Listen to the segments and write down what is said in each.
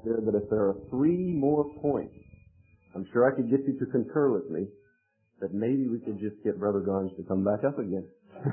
there that if there are 3 more points, I'm sure I could get you to concur with me that maybe we could just get Brother Garnes to come back up again.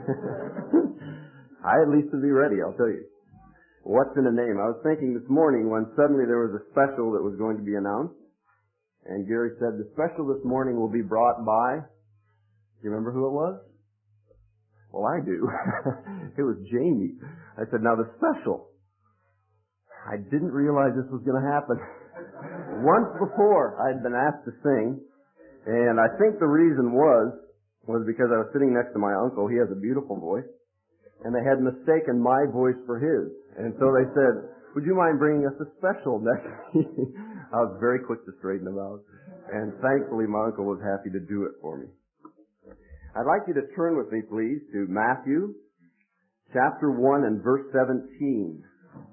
I at least would be ready, I'll tell you. What's in a name? I was thinking this morning when suddenly there was a special that was going to be announced, and Gary said, the special this morning will be brought by, do you remember who it was? Well, I do. It was Jamie. I said, now the special. I didn't realize this was going to happen. Once before, I had been asked to sing, and I think the reason was because I was sitting next to my uncle. He has a beautiful voice, and they had mistaken my voice for his. And so they said, would you mind bringing us a special next week? I was very quick to straighten them out, and thankfully my uncle was happy to do it for me. I'd like you to turn with me, please, to Matthew chapter 1 and verse 17.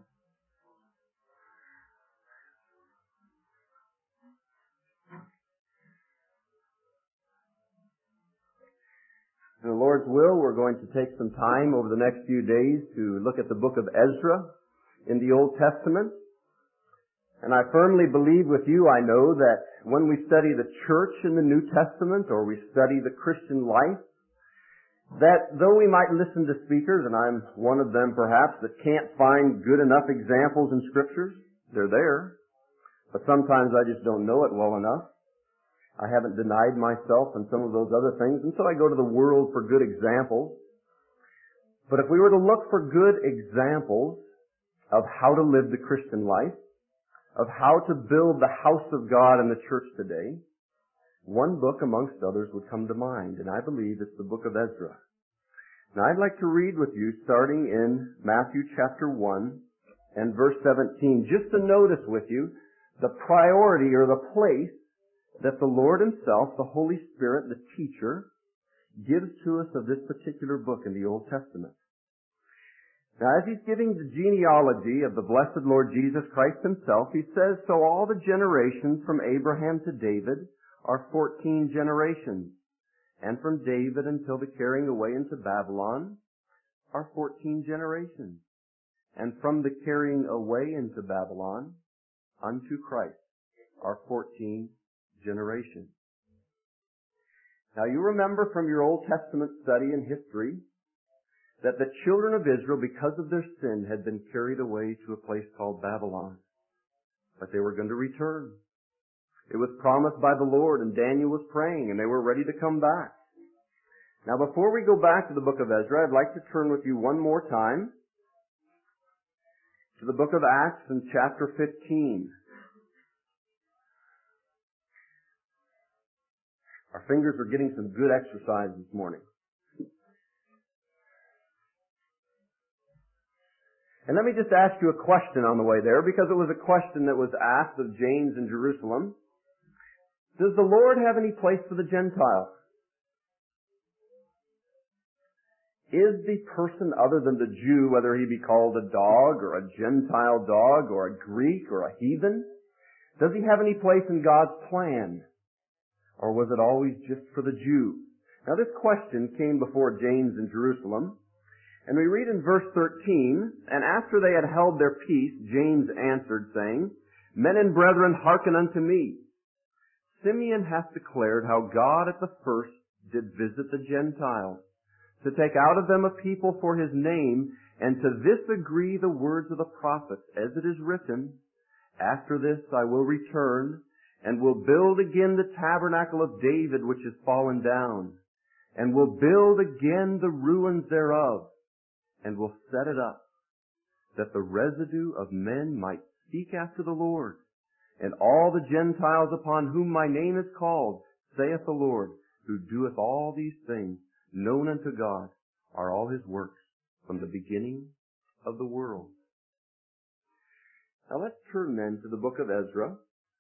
In the Lord's will, we're going to take some time over the next few days to look at the book of Ezra in the Old Testament. And I firmly believe with you, I know, that when we study the church in the New Testament, or we study the Christian life, that though we might listen to speakers, and I'm one of them perhaps, that can't find good enough examples in Scriptures, they're there, but sometimes I just don't know it well enough. I haven't denied myself and some of those other things, and so I go to the world for good examples. But if we were to look for good examples of how to live the Christian life, of how to build the house of God in the church today, one book amongst others would come to mind, and I believe it's the book of Ezra. Now I'd like to read with you starting in Matthew chapter 1 and verse 17, just to notice with you the priority or the place that the Lord Himself, the Holy Spirit, the teacher, gives to us of this particular book in the Old Testament. Now, as He's giving the genealogy of the blessed Lord Jesus Christ Himself, He says, so all the generations from Abraham to David are 14 generations, and from David until the carrying away into Babylon are 14 generations, and from the carrying away into Babylon unto Christ are 14 generations. Now you remember from your Old Testament study and history that the children of Israel, because of their sin, had been carried away to a place called Babylon. But they were going to return. It was promised by the Lord, and Daniel was praying, and they were ready to come back. Now before we go back to the book of Ezra, I'd like to turn with you one more time to the book of Acts in chapter 15. Our fingers are getting some good exercise this morning. And let me just ask you a question on the way there, because it was a question that was asked of James in Jerusalem. Does the Lord have any place for the Gentiles? Is the person other than the Jew, whether he be called a dog or a Gentile dog or a Greek or a heathen, does he have any place in God's plan? Or was it always just for the Jew? Now this question came before James in Jerusalem, and we read in verse 13, and after they had held their peace, James answered, saying, Men and brethren, hearken unto me. Simeon hath declared how God at the first did visit the Gentiles, to take out of them a people for His name, and to this agree the words of the prophets, as it is written, After this I will return, and will build again the tabernacle of David which is fallen down, and will build again the ruins thereof, and will set it up, that the residue of men might seek after the Lord, and all the Gentiles upon whom my name is called, saith the Lord, who doeth all these things, known unto God, are all His works from the beginning of the world. Now let's turn then to the book of Ezra.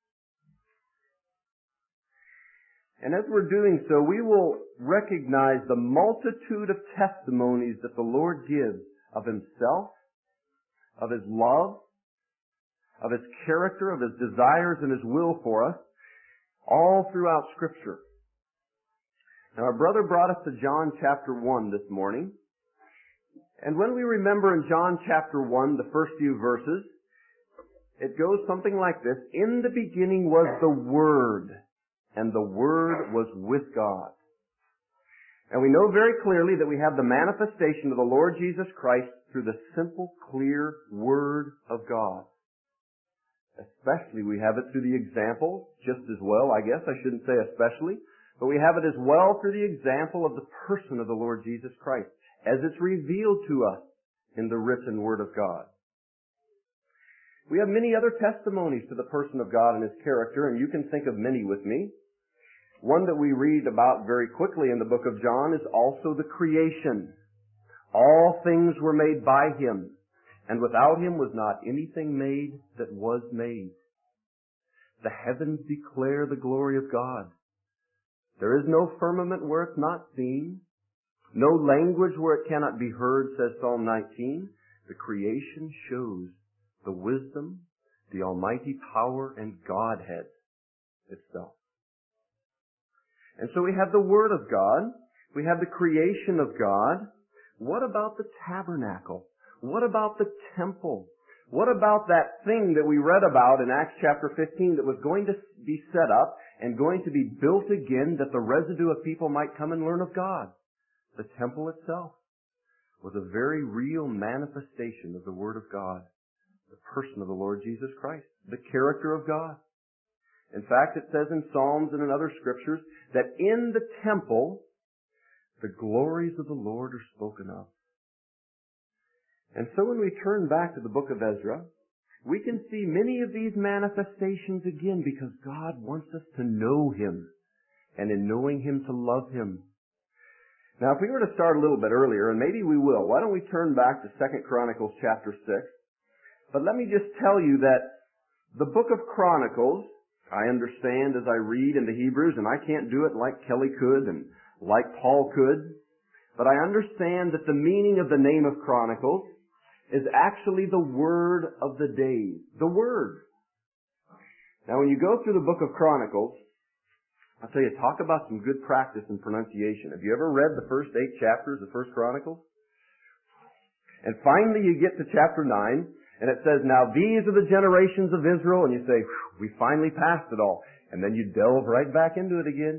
And as we're doing so, we will recognize the multitude of testimonies that the Lord gives of Himself, of His love, of His character, of His desires and His will for us, all throughout Scripture. Now our brother brought us to John chapter 1 this morning. And when we remember in John chapter 1, the first few verses, It goes something like this. In the beginning was the Word, and the Word was with God. And we know very clearly that we have the manifestation of the Lord Jesus Christ through the simple, clear Word of God. Especially we have it through the example, just as well, I guess, I shouldn't say especially, but we have it as well through the example of the person of the Lord Jesus Christ, as it's revealed to us in the written Word of God. We have many other testimonies to the person of God and His character, and you can think of many with me. One that we read about very quickly in the book of John is also the creation. All things were made by Him, and without Him was not anything made that was made. The heavens declare the glory of God. There is no firmament where it's not seen, no language where it cannot be heard, says Psalm 19. The creation shows the wisdom, the almighty power, and Godhead itself. And so we have the Word of God. We have the creation of God. What about the tabernacle? What about the temple? What about that thing that we read about in Acts chapter 15 that was going to be set up and going to be built again that the residue of people might come and learn of God? The temple itself was a very real manifestation of the Word of God, the person of the Lord Jesus Christ, the character of God. In fact, it says in Psalms and in other scriptures that in the temple, the glories of the Lord are spoken of. And so when we turn back to the book of Ezra, we can see many of these manifestations again because God wants us to know Him, and in knowing Him to love Him. Now, if we were to start a little bit earlier, and maybe we will, why don't we turn back to 2 Chronicles chapter 6? But let me just tell you that the book of Chronicles, I understand as I read in the Hebrews, and I can't do it like Kelly could and like Paul could, but I understand that the meaning of the name of Chronicles is actually the word of the days. The Word. Now when you go through the book of Chronicles, I'll tell you, talk about some good practice in pronunciation. Have you ever read the first 8 chapters of 1 Chronicles? And finally you get to chapter 9, and it says, now these are the generations of Israel, and you say, we finally passed it all. And then you delve right back into it again.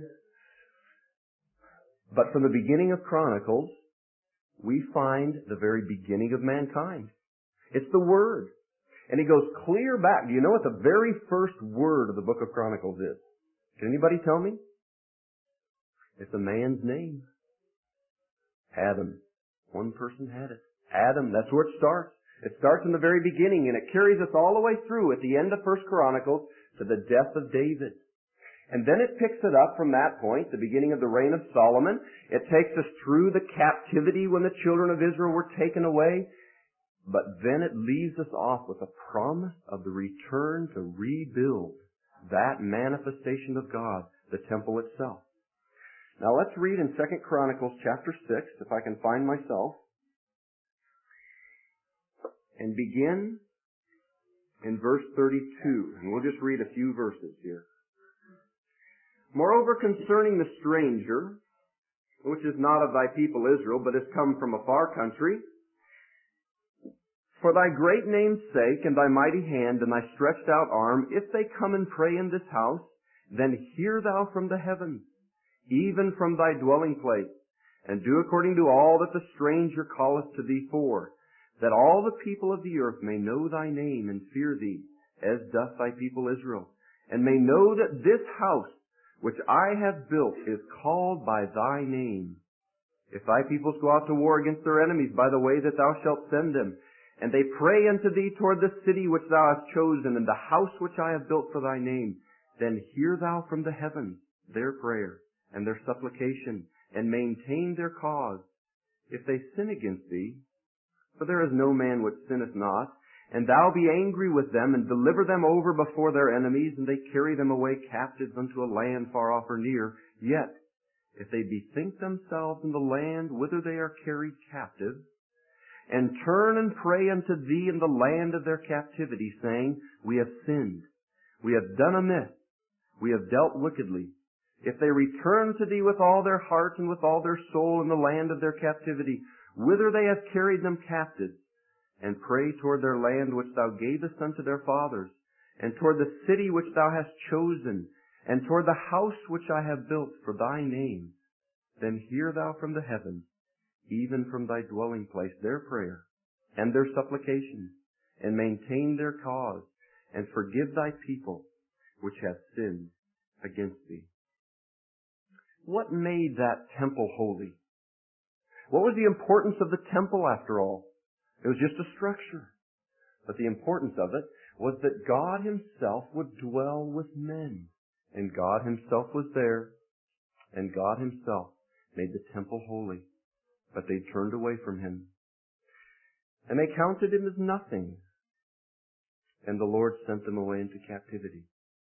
But from the beginning of Chronicles, we find the very beginning of mankind. It's the Word. And it goes clear back. Do you know what the very first word of the book of Chronicles is? Can anybody tell me? It's a man's name. Adam. One person had it. Adam, that's where it starts. It starts in the very beginning, and it carries us all the way through at the end of 1 Chronicles to the death of David. And then it picks it up from that point, the beginning of the reign of Solomon. It takes us through the captivity when the children of Israel were taken away. But then it leaves us off with a promise of the return to rebuild that manifestation of God, the temple itself. Now let's read in 2 Chronicles chapter 6, if I can find myself, and begin in verse 32. And we'll just read a few verses here. Moreover, concerning the stranger, which is not of thy people Israel, but is come from a far country, for thy great name's sake, and thy mighty hand, and thy stretched out arm, if they come and pray in this house, then hear thou from the heavens, even from thy dwelling place, and do according to all that the stranger calleth to thee for, that all the people of the earth may know thy name and fear thee, as doth thy people Israel, and may know that this house which I have built is called by thy name. If thy peoples go out to war against their enemies by the way that thou shalt send them, and they pray unto thee toward the city which thou hast chosen, and the house which I have built for thy name, then hear thou from the heavens their prayer and their supplication, and maintain their cause. If they sin against thee, for there is no man which sinneth not, and thou be angry with them, and deliver them over before their enemies, and they carry them away captives unto a land far off or near, yet, if they bethink themselves in the land whither they are carried captive, and turn and pray unto thee in the land of their captivity, saying, we have sinned, we have done amiss, we have dealt wickedly. If they return to thee with all their heart and with all their soul in the land of their captivity, whither they have carried them captives, and pray toward their land which thou gavest unto their fathers, and toward the city which thou hast chosen, and toward the house which I have built for thy name, then hear thou from the heavens, even from thy dwelling place, their prayer and their supplications, and maintain their cause, and forgive thy people which have sinned against thee. What made that temple holy? What was the importance of the temple after all? It was just a structure. But the importance of it was that God Himself would dwell with men. And God Himself was there. And God Himself made the temple holy. But they turned away from Him. And they counted Him as nothing. And the Lord sent them away into captivity.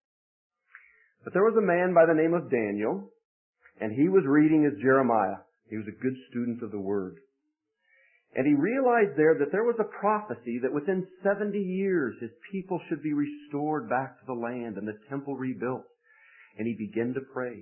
But there was a man by the name of Daniel, and he was reading as Jeremiah. He was a good student of the Word. And he realized there that there was a prophecy that within 70 years His people should be restored back to the land and the temple rebuilt. And he began to pray.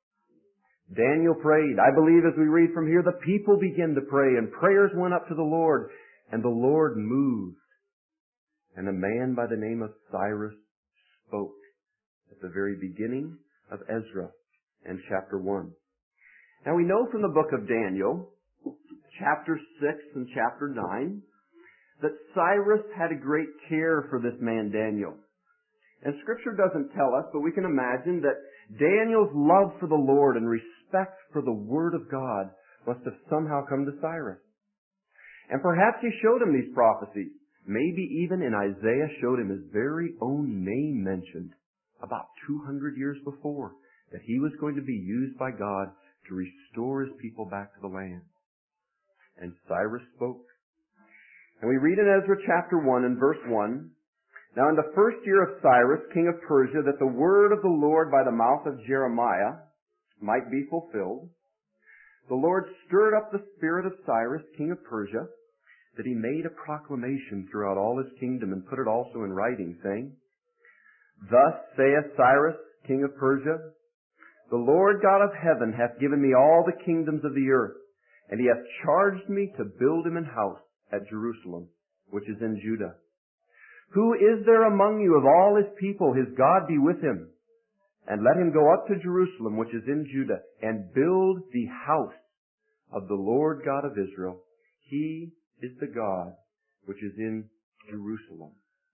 Daniel prayed. I believe as we read from here, the people began to pray, and prayers went up to the Lord, and the Lord moved. And a man by the name of Cyrus spoke at the very beginning of Ezra and chapter 1. Now we know from the book of Daniel, chapter 6 and chapter 9, that Cyrus had a great care for this man Daniel. And Scripture doesn't tell us, but we can imagine that Daniel's love for the Lord and respect for the Word of God must have somehow come to Cyrus. And perhaps he showed him these prophecies. Maybe even in Isaiah showed him his very own name mentioned about 200 years before, that he was going to be used by God to restore His people back to the land. And Cyrus spoke. And we read in Ezra chapter 1 and verse 1, Now in the first year of Cyrus, king of Persia, that the word of the Lord by the mouth of Jeremiah might be fulfilled, the Lord stirred up the spirit of Cyrus, king of Persia, that he made a proclamation throughout all his kingdom and put it also in writing, saying, Thus saith Cyrus, king of Persia, The Lord God of heaven hath given me all the kingdoms of the earth, and He hath charged me to build Him an house at Jerusalem, which is in Judah. Who is there among you of all His people, His God be with him? And let him go up to Jerusalem, which is in Judah, and build the house of the Lord God of Israel. He is the God which is in Jerusalem.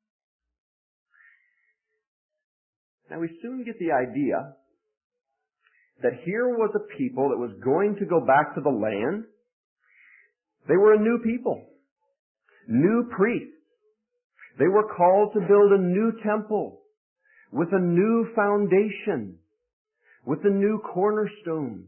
Now we soon get the idea that here was a people that was going to go back to the land. They were a new people, new priests. They were called to build a new temple with a new foundation, with a new cornerstone.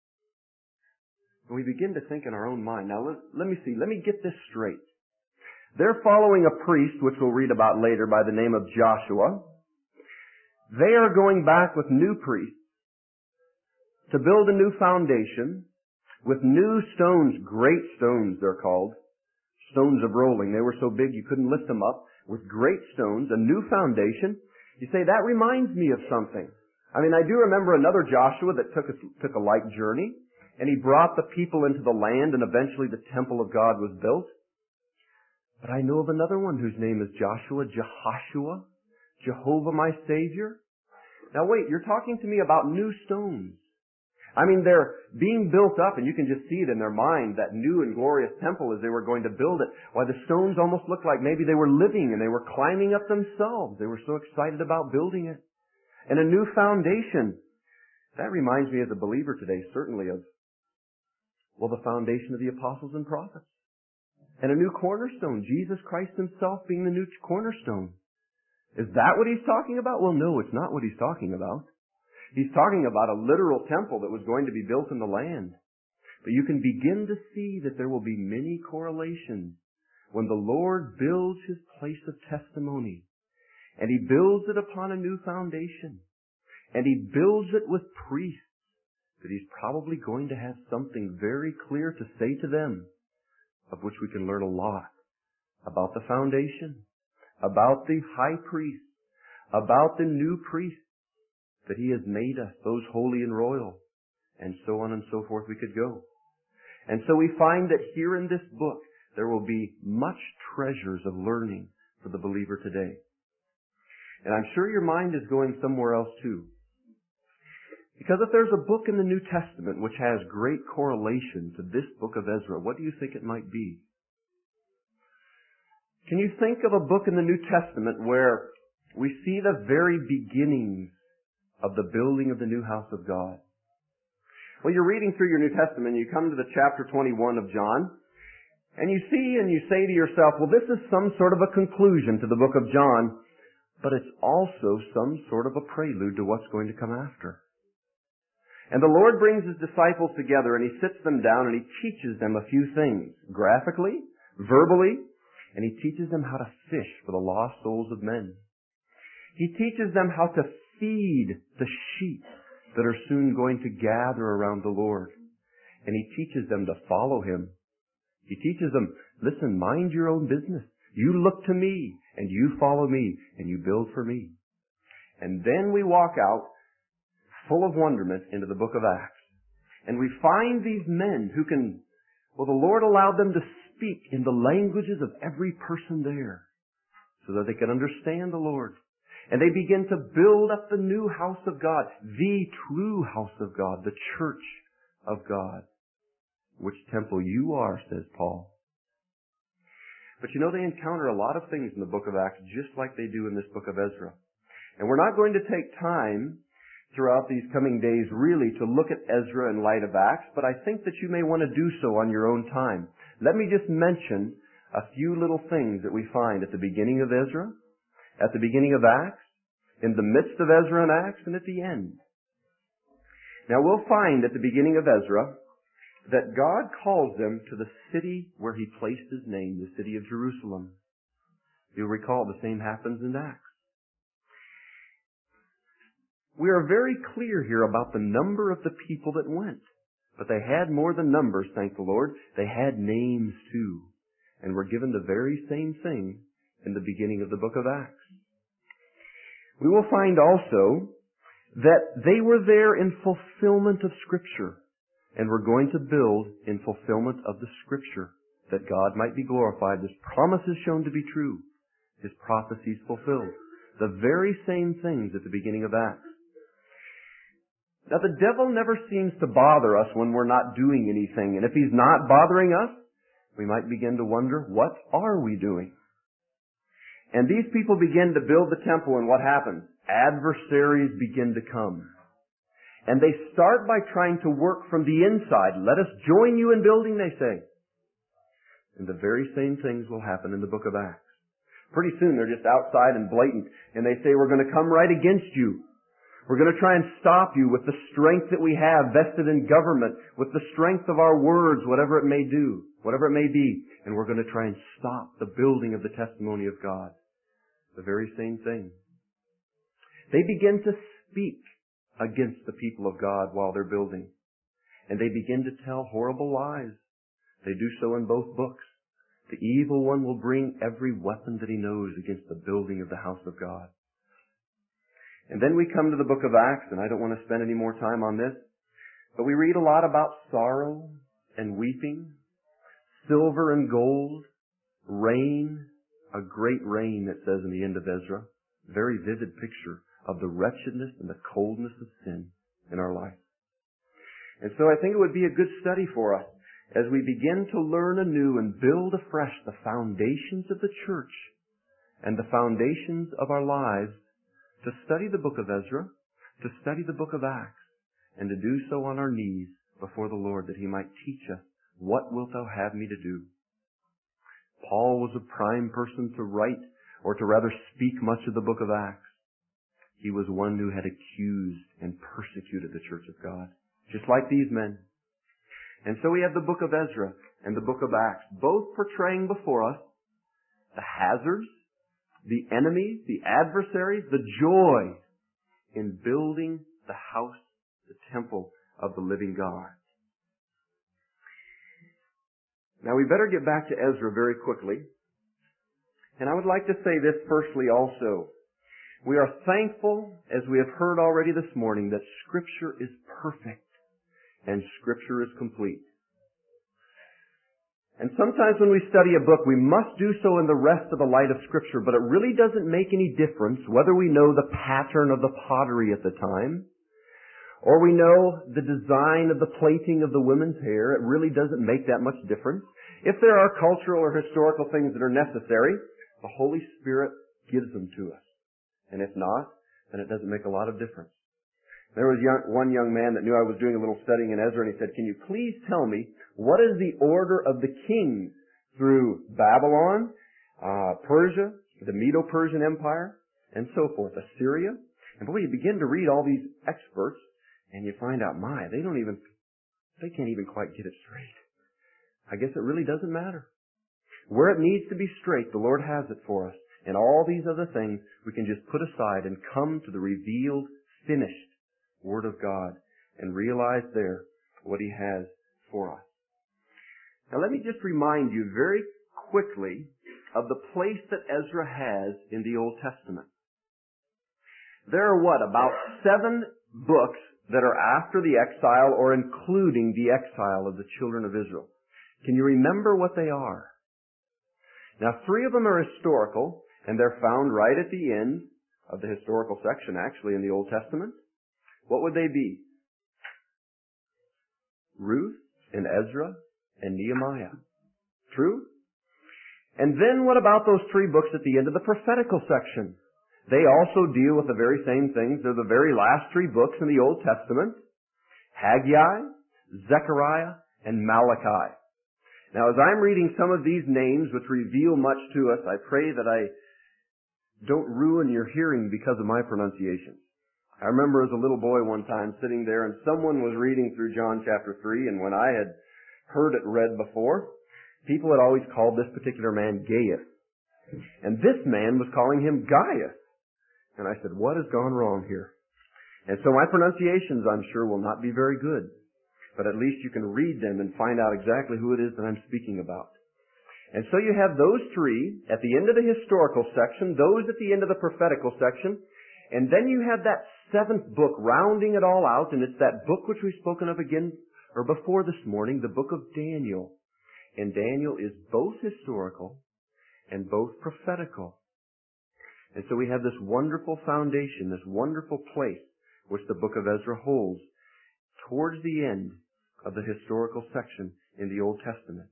And we begin to think in our own mind, now let me get this straight. They're following a priest, which we'll read about later, by the name of Joshua. They are going back with new priests to build a new foundation with new stones, great stones they're called, stones of rolling. They were so big you couldn't lift them up, with great stones, a new foundation. You say, that reminds me of something. I mean, I do remember another Joshua that took a like journey, and he brought the people into the land, and eventually the temple of God was built. But I know of another one whose name is Joshua, Jehoshua, Jehovah my Savior. Now wait, you're talking to me about new stones. I mean, they're being built up, and you can just see it in their mind, that new and glorious temple as they were going to build it. Why, the stones almost looked like maybe they were living and they were climbing up themselves. They were so excited about building it. And a new foundation. That reminds me as a believer today, certainly of, well, the foundation of the apostles and prophets. And a new cornerstone, Jesus Christ Himself being the new cornerstone. Is that what He's talking about? Well, no, it's not what He's talking about. He's talking about a literal temple that was going to be built in the land. But you can begin to see that there will be many correlations when the Lord builds His place of testimony, and He builds it upon a new foundation, and He builds it with priests, that He's probably going to have something very clear to say to them, of which we can learn a lot about the foundation, about the high priest, about the new priest, that He has made us, those holy and royal, and so on and so forth we could go. And so we find that here in this book, there will be much treasures of learning for the believer today. And I'm sure your mind is going somewhere else too. Because if there's a book in the New Testament which has great correlation to this book of Ezra, what do you think it might be? Can you think of a book in the New Testament where we see the very beginnings of the building of the new house of God? Well, you're reading through your New Testament, you come to the chapter 21 of John, and you see and you say to yourself, well, this is some sort of a conclusion to the book of John, but it's also some sort of a prelude to what's going to come after. And the Lord brings His disciples together and He sits them down and He teaches them a few things, graphically, verbally, and He teaches them how to fish for the lost souls of men. He teaches them how to feed the sheep that are soon going to gather around the Lord. And He teaches them to follow Him. He teaches them, listen, mind your own business. You look to me, and you follow me, and you build for me. And then we walk out full of wonderment into the book of Acts. And we find these men who can, well, the Lord allowed them to speak in the languages of every person there so that they can understand the Lord. And they begin to build up the new house of God, the true house of God, the church of God. Which temple you are, says Paul. But you know, they encounter a lot of things in the book of Acts just like they do in this book of Ezra. And we're not going to take time throughout these coming days really to look at Ezra in light of Acts, but I think that you may want to do so on your own time. Let me just mention a few little things that we find at the beginning of Ezra, at the beginning of Acts, in the midst of Ezra and Acts, and at the end. Now we'll find at the beginning of Ezra that God calls them to the city where He placed His name, the city of Jerusalem. You'll recall the same happens in Acts. We are very clear here about the number of the people that went. But they had more than numbers, thank the Lord. They had names too. And were given the very same thing in the beginning of the book of Acts. We will find also that they were there in fulfillment of Scripture. And were going to build in fulfillment of the Scripture, that God might be glorified. His promises shown to be true. His prophecies fulfilled. The very same things at the beginning of Acts. Now the devil never seems to bother us when we're not doing anything. And if he's not bothering us, we might begin to wonder, what are we doing? And these people begin to build the temple, and what happens? Adversaries begin to come. And they start by trying to work from the inside. Let us join you in building, they say. And the very same things will happen in the book of Acts. Pretty soon they're just outside and blatant, and they say, we're going to come right against you. We're going to try and stop you with the strength that we have vested in government, with the strength of our words, whatever it may do, whatever it may be. And we're going to try and stop the building of the testimony of God. The very same thing. They begin to speak against the people of God while they're building. And they begin to tell horrible lies. They do so in both books. The evil one will bring every weapon that he knows against the building of the house of God. And then we come to the book of Acts, and I don't want to spend any more time on this, but we read a lot about sorrow and weeping, silver and gold, rain, a great rain, it says in the end of Ezra. Very vivid picture of the wretchedness and the coldness of sin in our life. And so I think it would be a good study for us as we begin to learn anew and build afresh the foundations of the church and the foundations of our lives, to study the book of Ezra, to study the book of Acts, and to do so on our knees before the Lord, that He might teach us, what wilt thou have me to do? Paul was a prime person to write, or to rather speak much of the book of Acts. He was one who had accused and persecuted the church of God, just like these men. And so we have the book of Ezra and the book of Acts, both portraying before us the hazards, the enemies, the adversaries, the joy in building the house, the temple of the living God. Now we better get back to Ezra very quickly. And I would like to say this firstly also. We are thankful, as we have heard already this morning, that Scripture is perfect and Scripture is complete. And sometimes when we study a book, we must do so in the rest of the light of Scripture, but it really doesn't make any difference whether we know the pattern of the pottery at the time, or we know the design of the plaiting of the women's hair. It really doesn't make that much difference. If there are cultural or historical things that are necessary, the Holy Spirit gives them to us. And if not, then it doesn't make a lot of difference. There was one young man that knew I was doing a little studying in Ezra, and he said, "Can you please tell me what is the order of the kings through Babylon, Persia, the Medo-Persian Empire, and so forth, Assyria?" And boy, you begin to read all these experts, and you find out, they can't even quite get it straight. I guess it really doesn't matter. Where it needs to be straight, the Lord has it for us. And all these other things we can just put aside and come to the revealed, finished Word of God and realize there what He has for us. Now let me just remind you very quickly of the place that Ezra has in the Old Testament. There are about 7 books that are after the exile or including the exile of the children of Israel. Can you remember what they are? Now 3 of them are historical, and they're found right at the end of the historical section, actually, in the Old Testament. What would they be? Ruth and Ezra and Nehemiah. True? And then what about those 3 books at the end of the prophetical section? They also deal with the very same things. They're the very last 3 books in the Old Testament. Haggai, Zechariah, and Malachi. Now as I'm reading some of these names which reveal much to us, I pray that I don't ruin your hearing because of my pronunciation. I remember as a little boy one time sitting there and someone was reading through John chapter 3, and when I had heard it read before, people had always called this particular man Gaius. And this man was calling him Gaius. And I said, what has gone wrong here? And so my pronunciations, I'm sure, will not be very good. But at least you can read them and find out exactly who it is that I'm speaking about. And so you have those 3 at the end of the historical section, those at the end of the prophetical section, and then you have that 7th book rounding it all out, and it's that book which we've spoken of again, or before this morning, the book of Daniel. And Daniel is both historical and both prophetical. And so we have this wonderful foundation, this wonderful place which the book of Ezra holds towards the end of the historical section in the Old Testament.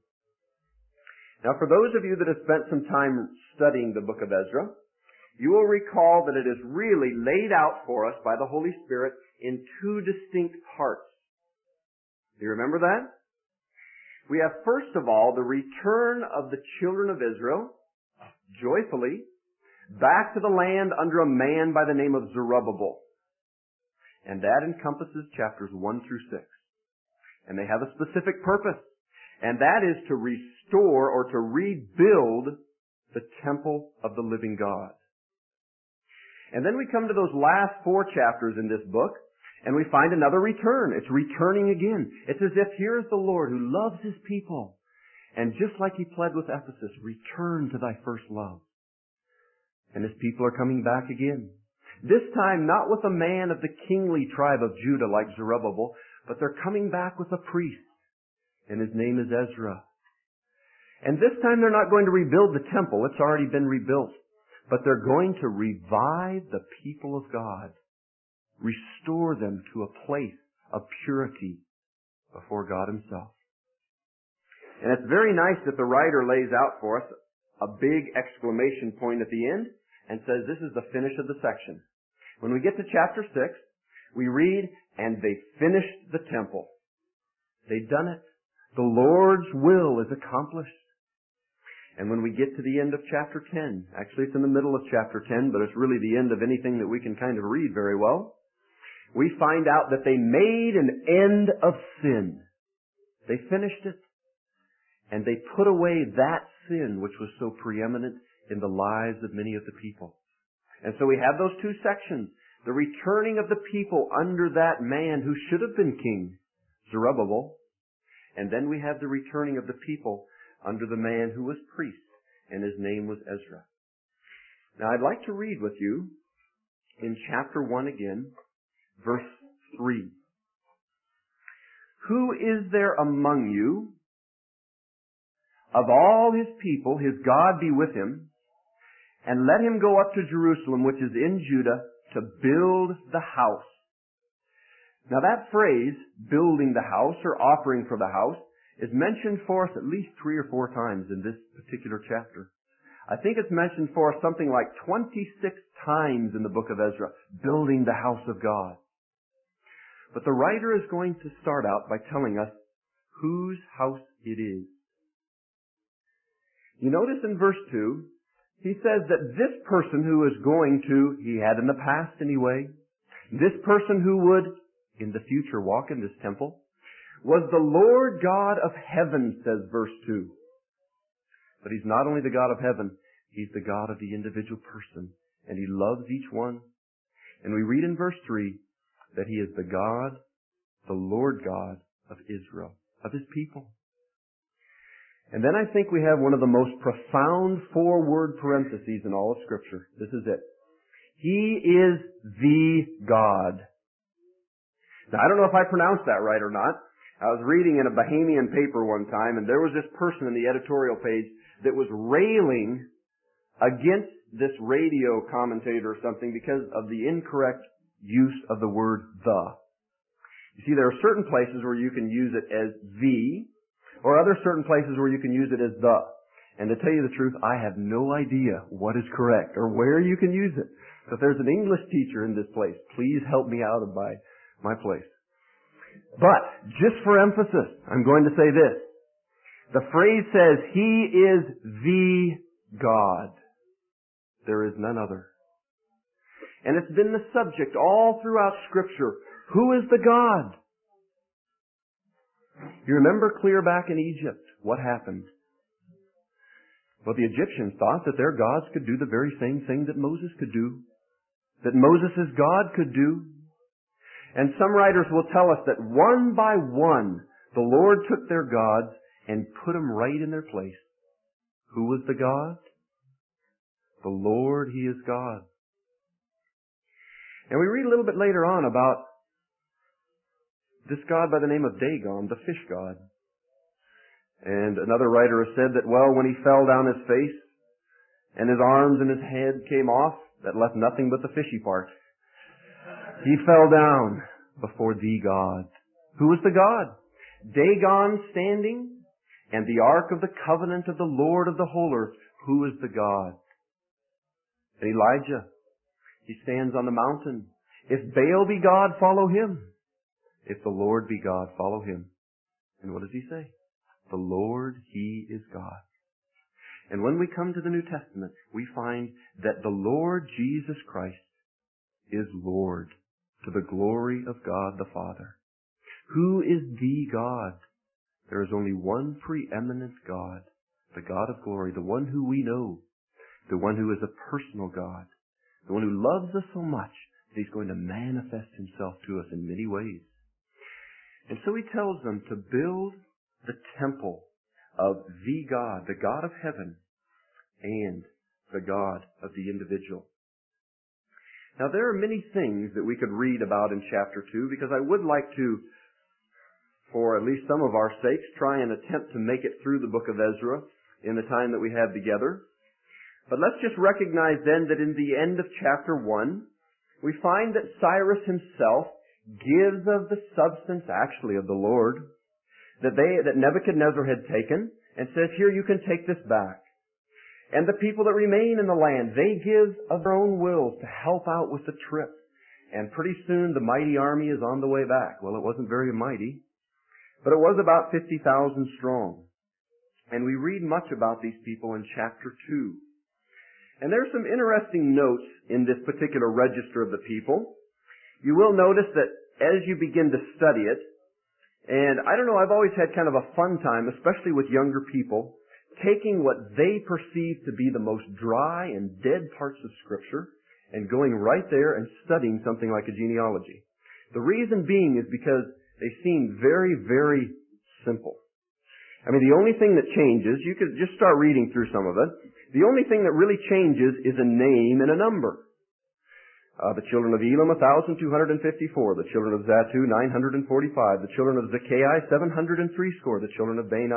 Now for those of you that have spent some time studying the book of Ezra, you will recall that it is really laid out for us by the Holy Spirit in 2 distinct parts. Do you remember that? We have first of all the return of the children of Israel, joyfully, back to the land under a man by the name of Zerubbabel. And that encompasses chapters 1 through 6. And they have a specific purpose. And that is to restore or to rebuild the temple of the living God. And then we come to those last 4 chapters in this book, and we find another return. It's returning again. It's as if here is the Lord who loves His people. And just like He pled with Ephesus, return to thy first love. And His people are coming back again. This time not with a man of the kingly tribe of Judah like Zerubbabel, but they're coming back with a priest. And his name is Ezra. And this time they're not going to rebuild the temple. It's already been rebuilt. But they're going to revive the people of God. Restore them to a place of purity before God Himself. And it's very nice that the writer lays out for us a big exclamation point at the end and says this is the finish of the section. When we get to chapter 6, we read, and they finished the temple. They've done it. The Lord's will is accomplished. And when we get to the end of chapter 10, actually it's in the middle of chapter 10, but it's really the end of anything that we can kind of read very well, we find out that they made an end of sin. They finished it. And they put away that sin which was so preeminent in the lives of many of the people. And so we have those 2 sections. The returning of the people under that man who should have been king, Zerubbabel. And then we have the returning of the people under the man who was priest, and his name was Ezra. Now I'd like to read with you in chapter 1 again, verse 3. Who is there among you of all his people, his God be with him, and let him go up to Jerusalem, which is in Judah, to build the house. Now that phrase, building the house or offering for the house, is mentioned for us at least 3 or 4 times in this particular chapter. I think it's mentioned for us something like 26 times in the book of Ezra, building the house of God. But the writer is going to start out by telling us whose house it is. You notice in verse 2, he says that this person who is going to, he had in the past anyway, this person who would in the future walk in this temple, was the Lord God of heaven, says verse 2. But he's not only the God of heaven, he's the God of the individual person, and he loves each one. And we read in verse 3 that he is the God, the Lord God of Israel, of his people. And then I think we have one of the most profound 4-word parentheses in all of Scripture. This is it. He is the God. Now, I don't know if I pronounced that right or not. I was reading in a Bahamian paper one time, and there was this person in the editorial page that was railing against this radio commentator or something because of the incorrect use of the word the. You see, there are certain places where you can use it as the, or other certain places where you can use it as the. And to tell you the truth, I have no idea what is correct or where you can use it. So if there's an English teacher in this place, please help me out of my place. But, just for emphasis, I'm going to say this. The phrase says, He is the God. There is none other. And it's been the subject all throughout Scripture. Who is the God? You remember clear back in Egypt, what happened? Well, the Egyptians thought that their gods could do the very same thing that Moses could do. That Moses' God could do. And some writers will tell us that one by one, the Lord took their gods and put them right in their place. Who was the God? The Lord, He is God. And we read a little bit later on about this God by the name of Dagon, the fish god. And another writer has said that, well, when he fell down his face and his arms and his head came off, that left nothing but the fishy part. He fell down before the God. Who was the God? Dagon standing, and the ark of the covenant of the Lord of the whole earth. Who is the God? And Elijah, he stands on the mountain. If Baal be God, follow him. If the Lord be God, follow him. And what does he say? The Lord, He is God. And when we come to the New Testament, we find that the Lord Jesus Christ is Lord, to the glory of God the Father. Who is the God? There is only one preeminent God, the God of glory, the one who we know, the one who is a personal God, the one who loves us so much that He's going to manifest Himself to us in many ways. And so He tells them to build the temple of the God, the God of heaven, and the God of the individual. Now, there are many things that we could read about in chapter 2, because I would like to, for at least some of our sakes, try and attempt to make it through the book of Ezra in the time that we have together. But let's just recognize then that in the end of chapter 1, we find that Cyrus himself gives of the substance, actually of the Lord, that Nebuchadnezzar had taken, and says, here, you can take this back. And the people that remain in the land, they give of their own wills to help out with the trip. And pretty soon the mighty army is on the way back. Well, it wasn't very mighty, but it was about 50,000 strong. And we read much about these people in chapter 2. And there's some interesting notes in this particular register of the people. You will notice that as you begin to study it, and I don't know, I've always had kind of a fun time, especially with younger people, taking what they perceive to be the most dry and dead parts of Scripture and going right there and studying something like a genealogy. The reason being is because they seem very, very simple. I mean, the only thing that changes, you could just start reading through some of it, the only thing that really changes is a name and a number. The children of Elam, 1,254. The children of Zattu, 945. The children of Zacchaeus, 703 score. The children of Bani,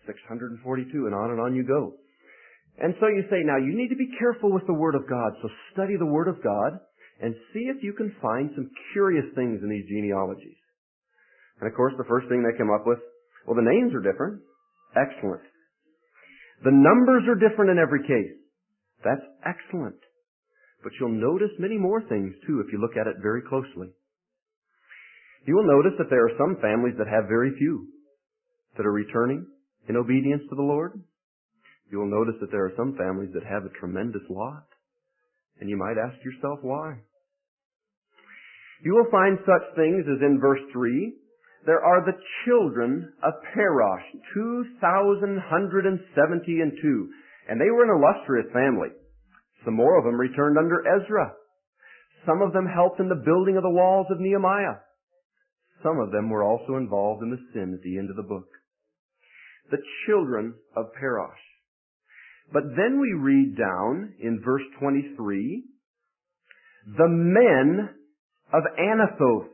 642, and on you go. And so you say, now you need to be careful with the Word of God, so study the Word of God and see if you can find some curious things in these genealogies. And of course, the first thing they come up with, well, the names are different. Excellent. The numbers are different in every case. That's excellent. But you'll notice many more things, too, if you look at it very closely. You will notice that there are some families that have very few that are returning in obedience to the Lord. You will notice that there are some families that have a tremendous lot. And you might ask yourself why. You will find such things as in verse 3, there are the children of Parosh, 2,172. And they were an illustrious family. Some more of them returned under Ezra. Some of them helped in the building of the walls of Nehemiah. Some of them were also involved in the sin at the end of the book. The children of Parosh. But then we read down in verse 23, the men of Anathoth,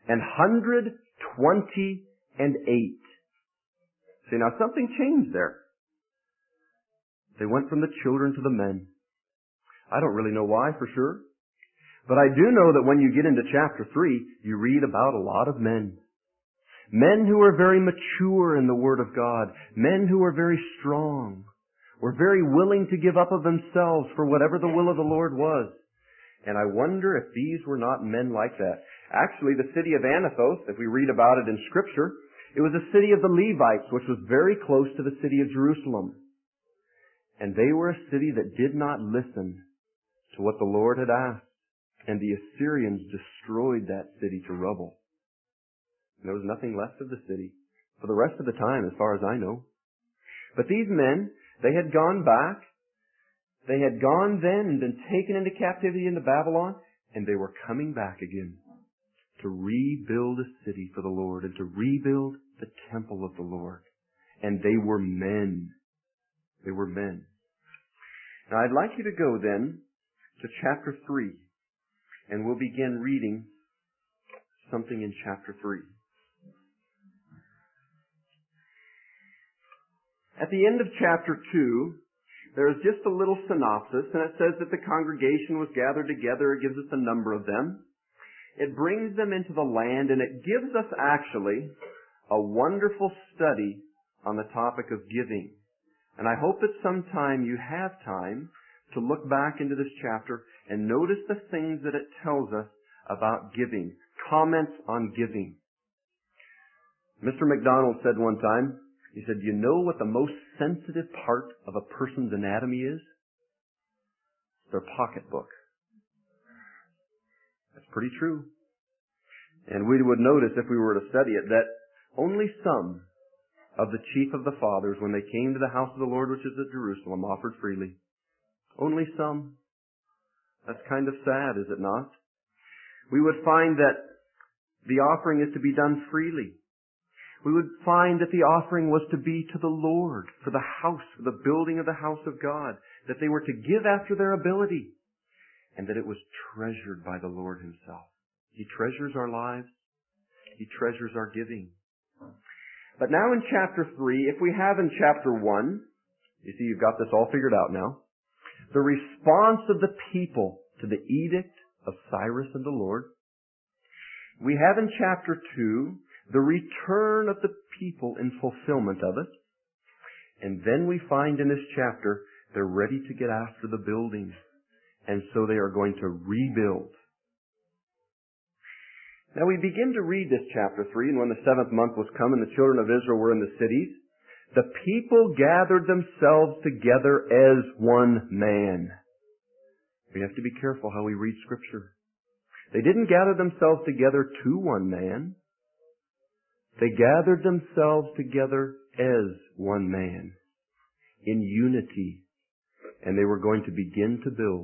128. See, now something changed there. They went from the children to the men. I don't really know why for sure. But I do know that when you get into chapter 3, you read about a lot of men. Men who are very mature in the Word of God. Men who are very strong. Were very willing to give up of themselves for whatever the will of the Lord was. And I wonder if these were not men like that. Actually, the city of Anathoth, if we read about it in Scripture, it was a city of the Levites, which was very close to the city of Jerusalem. And they were a city that did not listen to what the Lord had asked. And the Assyrians destroyed that city to rubble. And there was nothing left of the city for the rest of the time, as far as I know. But these men, they had gone back. They had gone then and been taken into captivity into Babylon, and they were coming back again to rebuild a city for the Lord and to rebuild the temple of the Lord. And they were men. They were men. Now I'd like you to go then to chapter 3, and we'll begin reading something in chapter 3. At the end of chapter 2, there is just a little synopsis, and it says that the congregation was gathered together. It gives us a number of them. It brings them into the land, and it gives us actually a wonderful study on the topic of giving. And I hope that sometime you have time to look back into this chapter and notice the things that it tells us about giving, comments on giving. Mr. McDonald said one time, he said, you know what the most sensitive part of a person's anatomy is? Their pocketbook. That's pretty true. And we would notice if we were to study it that only some of the chief of the fathers, when they came to the house of the Lord, which is at Jerusalem, offered freely. Only some. That's kind of sad, is it not? We would find that the offering is to be done freely. We would find that the offering was to be to the Lord, for the house, for the building of the house of God, that they were to give after their ability, and that it was treasured by the Lord Himself. He treasures our lives. He treasures our giving. But now in chapter 3, if we have in chapter 1, you see you've got this all figured out now, the response of the people to the edict of Cyrus and the Lord. We have in chapter 2 the return of the people in fulfillment of it. And then we find in this chapter they're ready to get after the building. And so they are going to rebuild. Now we begin to read this chapter 3, and when the 7th month was come and the children of Israel were in the cities, the people gathered themselves together as one man. We have to be careful how we read Scripture. They didn't gather themselves together to one man. They gathered themselves together as one man, in unity, and they were going to begin to build.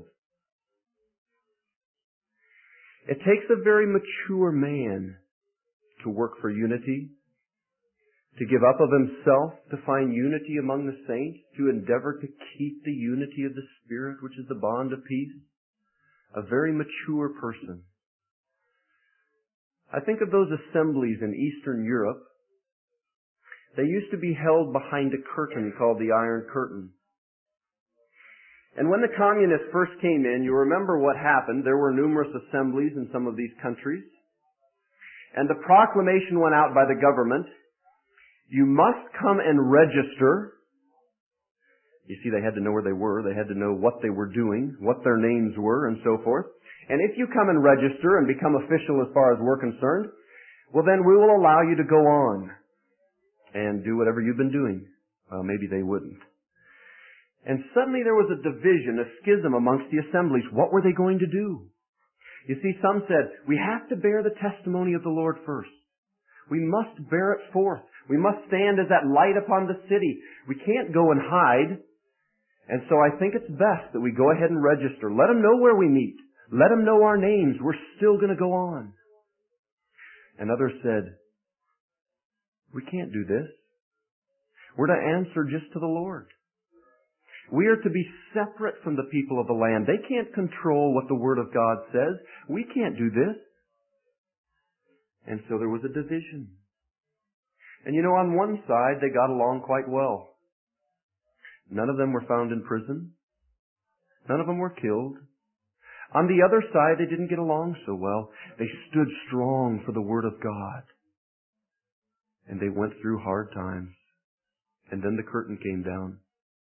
It takes a very mature man to work for unity, to give up of himself to find unity among the saints, to endeavor to keep the unity of the Spirit, which is the bond of peace. A very mature person. I think of those assemblies in Eastern Europe They used to be held behind a curtain called the Iron Curtain. And when the communists first came in, you remember what happened. There were numerous assemblies in some of these countries. And the proclamation went out by the government, you must come and register. You see, they had to know where they were. They had to know what they were doing, what their names were, and so forth. And if you come and register and become official as far as we're concerned, well, then we will allow you to go on and do whatever you've been doing. Maybe they wouldn't. And suddenly there was a division, a schism amongst the assemblies. What were they going to do? You see, some said, we have to bear the testimony of the Lord first. We must bear it forth. We must stand as that light upon the city. We can't go and hide. And so I think it's best that we go ahead and register. Let them know where we meet. Let them know our names. We're still going to go on. And others said, we can't do this. We're to answer just to the Lord. We are to be separate from the people of the land. They can't control what the Word of God says. We can't do this. And so there was a division. And you know, on one side, they got along quite well. None of them were found in prison. None of them were killed. On the other side, they didn't get along so well. They stood strong for the Word of God. And they went through hard times. And then the curtain came down.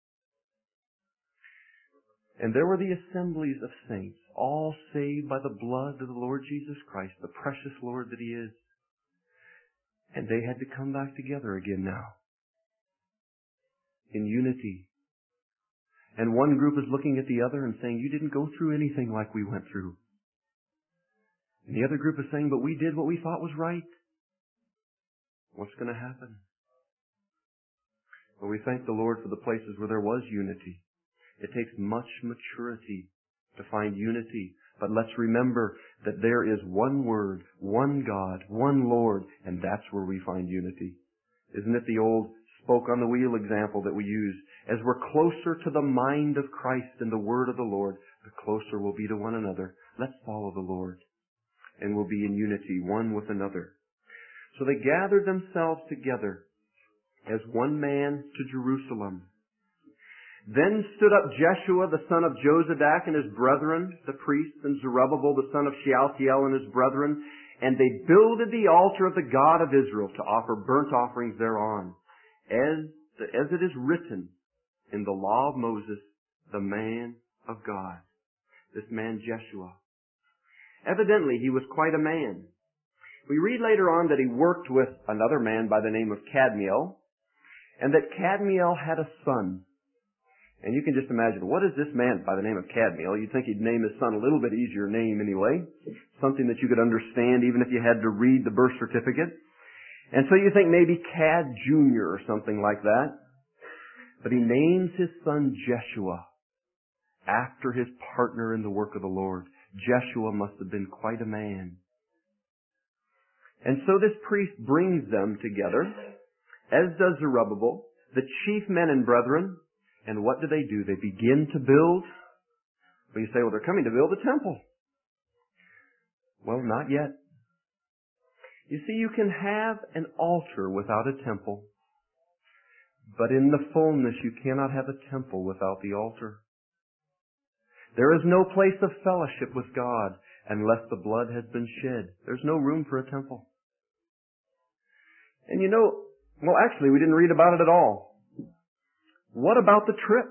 And there were the assemblies of saints, all saved by the blood of the Lord Jesus Christ, the precious Lord that He is. And they had to come back together again now, in unity. And one group is looking at the other and saying, you didn't go through anything like we went through. And the other group is saying, but we did what we thought was right. What's going to happen? Well, we thank the Lord for the places where there was unity. It takes much maturity to find unity. But let's remember that there is one Word, one God, one Lord, and that's where we find unity. Isn't it the old spoke on the wheel example that we use? As we're closer to the mind of Christ and the Word of the Lord, the closer we'll be to one another. Let's follow the Lord, and we'll be in unity one with another. So they gathered themselves together as one man to Jerusalem. Then stood up Jeshua the son of Jozadak and his brethren, the priests, and Zerubbabel the son of Shealtiel and his brethren, and they builded the altar of the God of Israel to offer burnt offerings thereon, as it is written in the law of Moses, the man of God. This man Jeshua. Evidently, he was quite a man. We read later on that he worked with another man by the name of Kadmiel, and that Kadmiel had a son. And you can just imagine, what is this man by the name of Kadmiel? You'd think he'd name his son a little bit easier name anyway. Something that you could understand even if you had to read the birth certificate. And so you think maybe Cad Jr. or something like that. But he names his son Jeshua after his partner in the work of the Lord. Jeshua must have been quite a man. And so this priest brings them together, as does Zerubbabel, the chief men and brethren. And what do? They begin to build. Well, you say, well, they're coming to build a temple. Well, not yet. You see, you can have an altar without a temple. But in the fullness, you cannot have a temple without the altar. There is no place of fellowship with God unless the blood has been shed. There's no room for a temple. And you know, well, actually, we didn't read about it at all. What about the trip?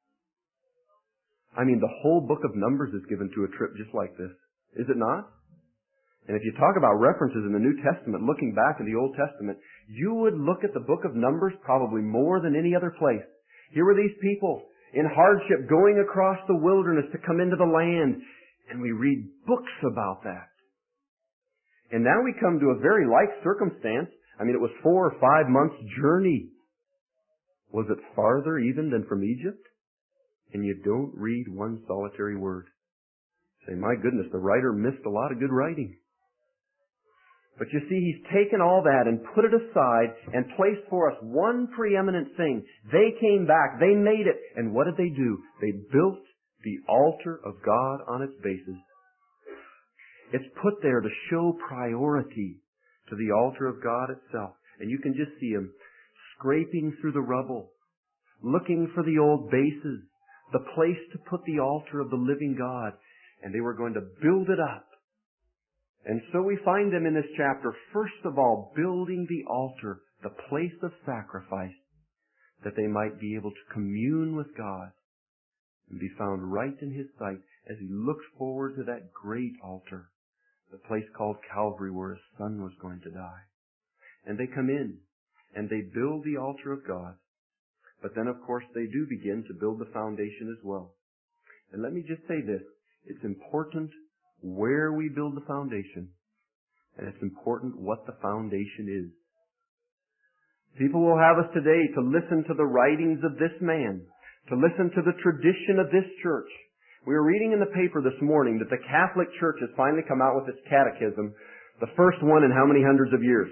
I mean, the whole book of Numbers is given to a trip just like this. Is it not? And if you talk about references in the New Testament, looking back in the Old Testament, you would look at the book of Numbers probably more than any other place. Here were these people in hardship going across the wilderness to come into the land. And we read books about that. And now we come to a very like circumstance. I mean, it was 4 or 5 months' journey. Was it farther even than from Egypt? And you don't read one solitary word. Say, my goodness, the writer missed a lot of good writing. But you see, he's taken all that and put it aside and placed for us one preeminent thing. They came back. They made it. And what did they do? They built the altar of God on its basis. It's put there to show priority to the altar of God itself. And you can just see him scraping through the rubble, looking for the old bases, the place to put the altar of the living God, and they were going to build it up. And so we find them in this chapter, first of all, building the altar, the place of sacrifice, that they might be able to commune with God and be found right in His sight as He looks forward to that great altar, the place called Calvary where His Son was going to die. And they come in and they build the altar of God. But then, of course, they do begin to build the foundation as well. And let me just say this. It's important where we build the foundation, and it's important what the foundation is. People will have us today to listen to the writings of this man, to listen to the tradition of this church. We were reading in the paper this morning that the Catholic Church has finally come out with its catechism, the first one in how many hundreds of years?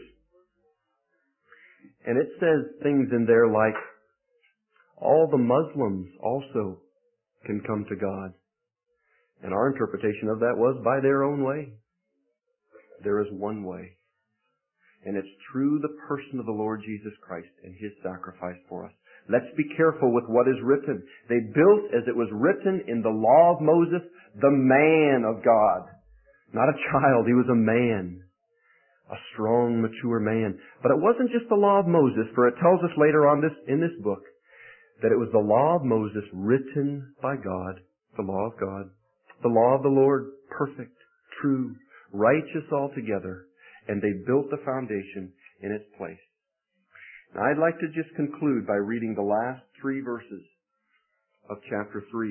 And it says things in there like, all the Muslims also can come to God. And our interpretation of that was by their own way. There is one way. And it's through the person of the Lord Jesus Christ and His sacrifice for us. Let's be careful with what is written. They built as it was written in the law of Moses, the man of God. Not a child, he was a man. A strong, mature man. But it wasn't just the law of Moses, for it tells us later on in this book that it was the law of Moses written by God, the law of God. The law of the Lord, perfect, true, righteous altogether, and they built the foundation in its place. Now, I'd like to just conclude by reading the last 3 verses of chapter 3.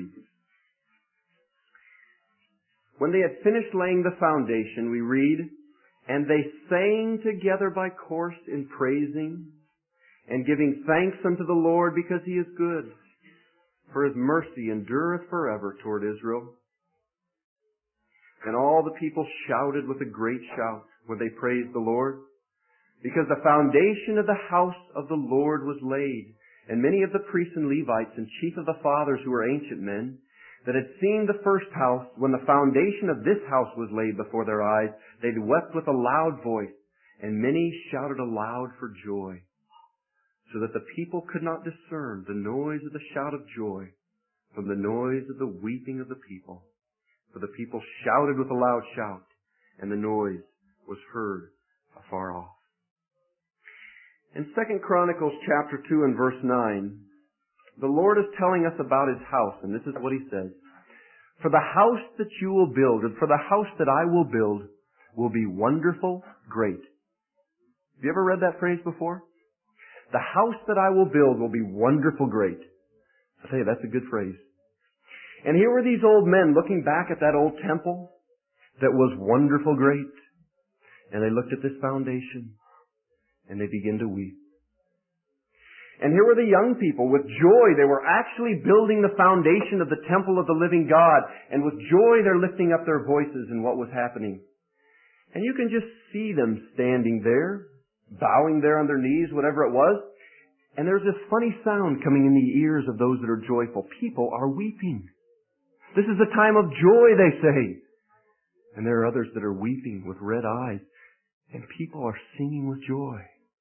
When they had finished laying the foundation, we read, and they sang together by course in praising and giving thanks unto the Lord because He is good, for His mercy endureth forever toward Israel. And all the people shouted with a great shout when they praised the Lord, because the foundation of the house of the Lord was laid. And many of the priests and Levites and chief of the fathers who were ancient men, that had seen the first house, when the foundation of this house was laid before their eyes, they wept with a loud voice, and many shouted aloud for joy, so that the people could not discern the noise of the shout of joy from the noise of the weeping of the people. For the people shouted with a loud shout, and the noise was heard afar off. In 2 Chronicles chapter 2 and verse 9, the Lord is telling us about His house, and this is what He says. For the house that you will build, and for the house that I will build, will be wonderful, great. Have you ever read that phrase before? The house that I will build will be wonderful, great. I tell you, that's a good phrase. And here were these old men looking back at that old temple that was wonderful, great. And they looked at this foundation and they began to weep. And here were the young people with joy. They were actually building the foundation of the temple of the living God. And with joy they're lifting up their voices in what was happening. And you can just see them standing there, bowing there on their knees, whatever it was. And there's this funny sound coming in the ears of those that are joyful. People are weeping. This is the time of joy, they say. And there are others that are weeping with red eyes. And people are singing with joy.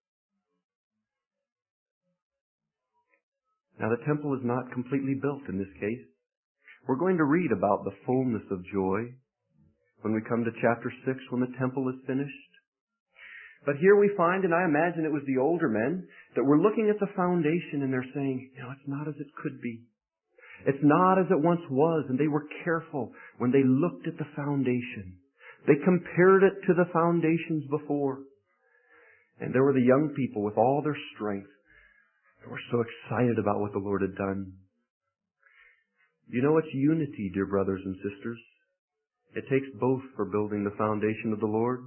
Now, the temple is not completely built in this case. We're going to read about the fullness of joy when we come to chapter 6, when the temple is finished. But here we find, and I imagine it was the older men, that were looking at the foundation and they're saying, it's not as it could be. It's not as it once was. And they were careful when they looked at the foundation. They compared it to the foundations before. And there were the young people with all their strength. They were so excited about what the Lord had done. It's unity, dear brothers and sisters. It takes both for building the foundation of the Lord.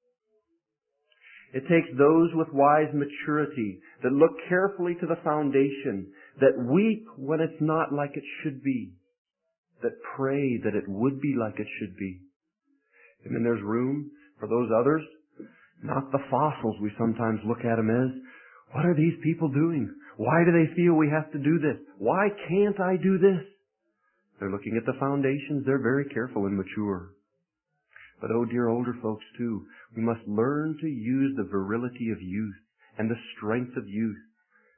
It takes those with wise maturity that look carefully to the foundation, that weep when it's not like it should be, that pray that it would be like it should be. And then there's room for those others, not the fossils we sometimes look at them as. What are these people doing? Why do they feel we have to do this? Why can't I do this? They're looking at the foundations. They're very careful and mature. But oh, dear older folks too, we must learn to use the virility of youth and the strength of youth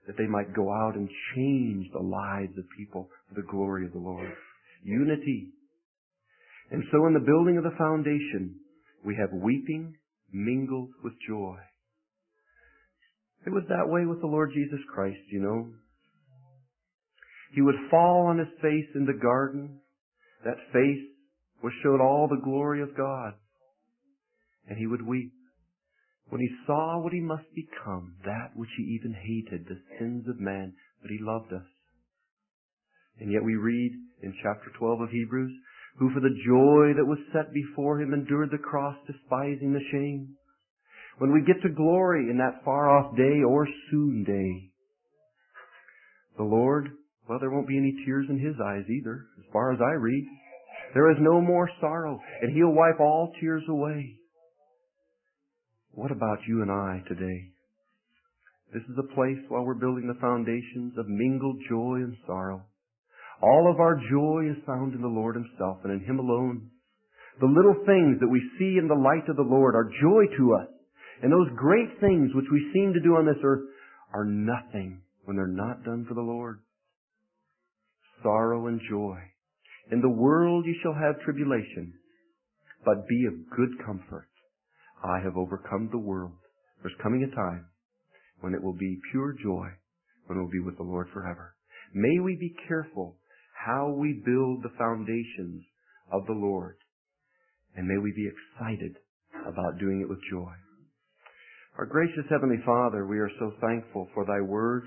that they might go out and change the lives of people for the glory of the Lord. Unity. And so in the building of the foundation, we have weeping mingled with joy. It was that way with the Lord Jesus Christ, you know. He would fall on his face in the garden. That face which showed all the glory of God. And he would weep when he saw what he must become, that which he even hated, the sins of man, but he loved us. And yet we read in chapter 12 of Hebrews, who for the joy that was set before him endured the cross, despising the shame. When we get to glory in that far-off day or soon day, the Lord, well, there won't be any tears in his eyes either, as far as I read. There is no more sorrow, and he'll wipe all tears away. What about you and I today? This is a place while we're building the foundations of mingled joy and sorrow. All of our joy is found in the Lord himself and in him alone. The little things that we see in the light of the Lord are joy to us. And those great things which we seem to do on this earth are nothing when they're not done for the Lord. Sorrow and joy. In the world you shall have tribulation, but be of good comfort. I have overcome the world. There's coming a time when it will be pure joy, when we'll be with the Lord forever. May we be careful how we build the foundations of the Lord. And may we be excited about doing it with joy. Our gracious Heavenly Father, we are so thankful for Thy Word.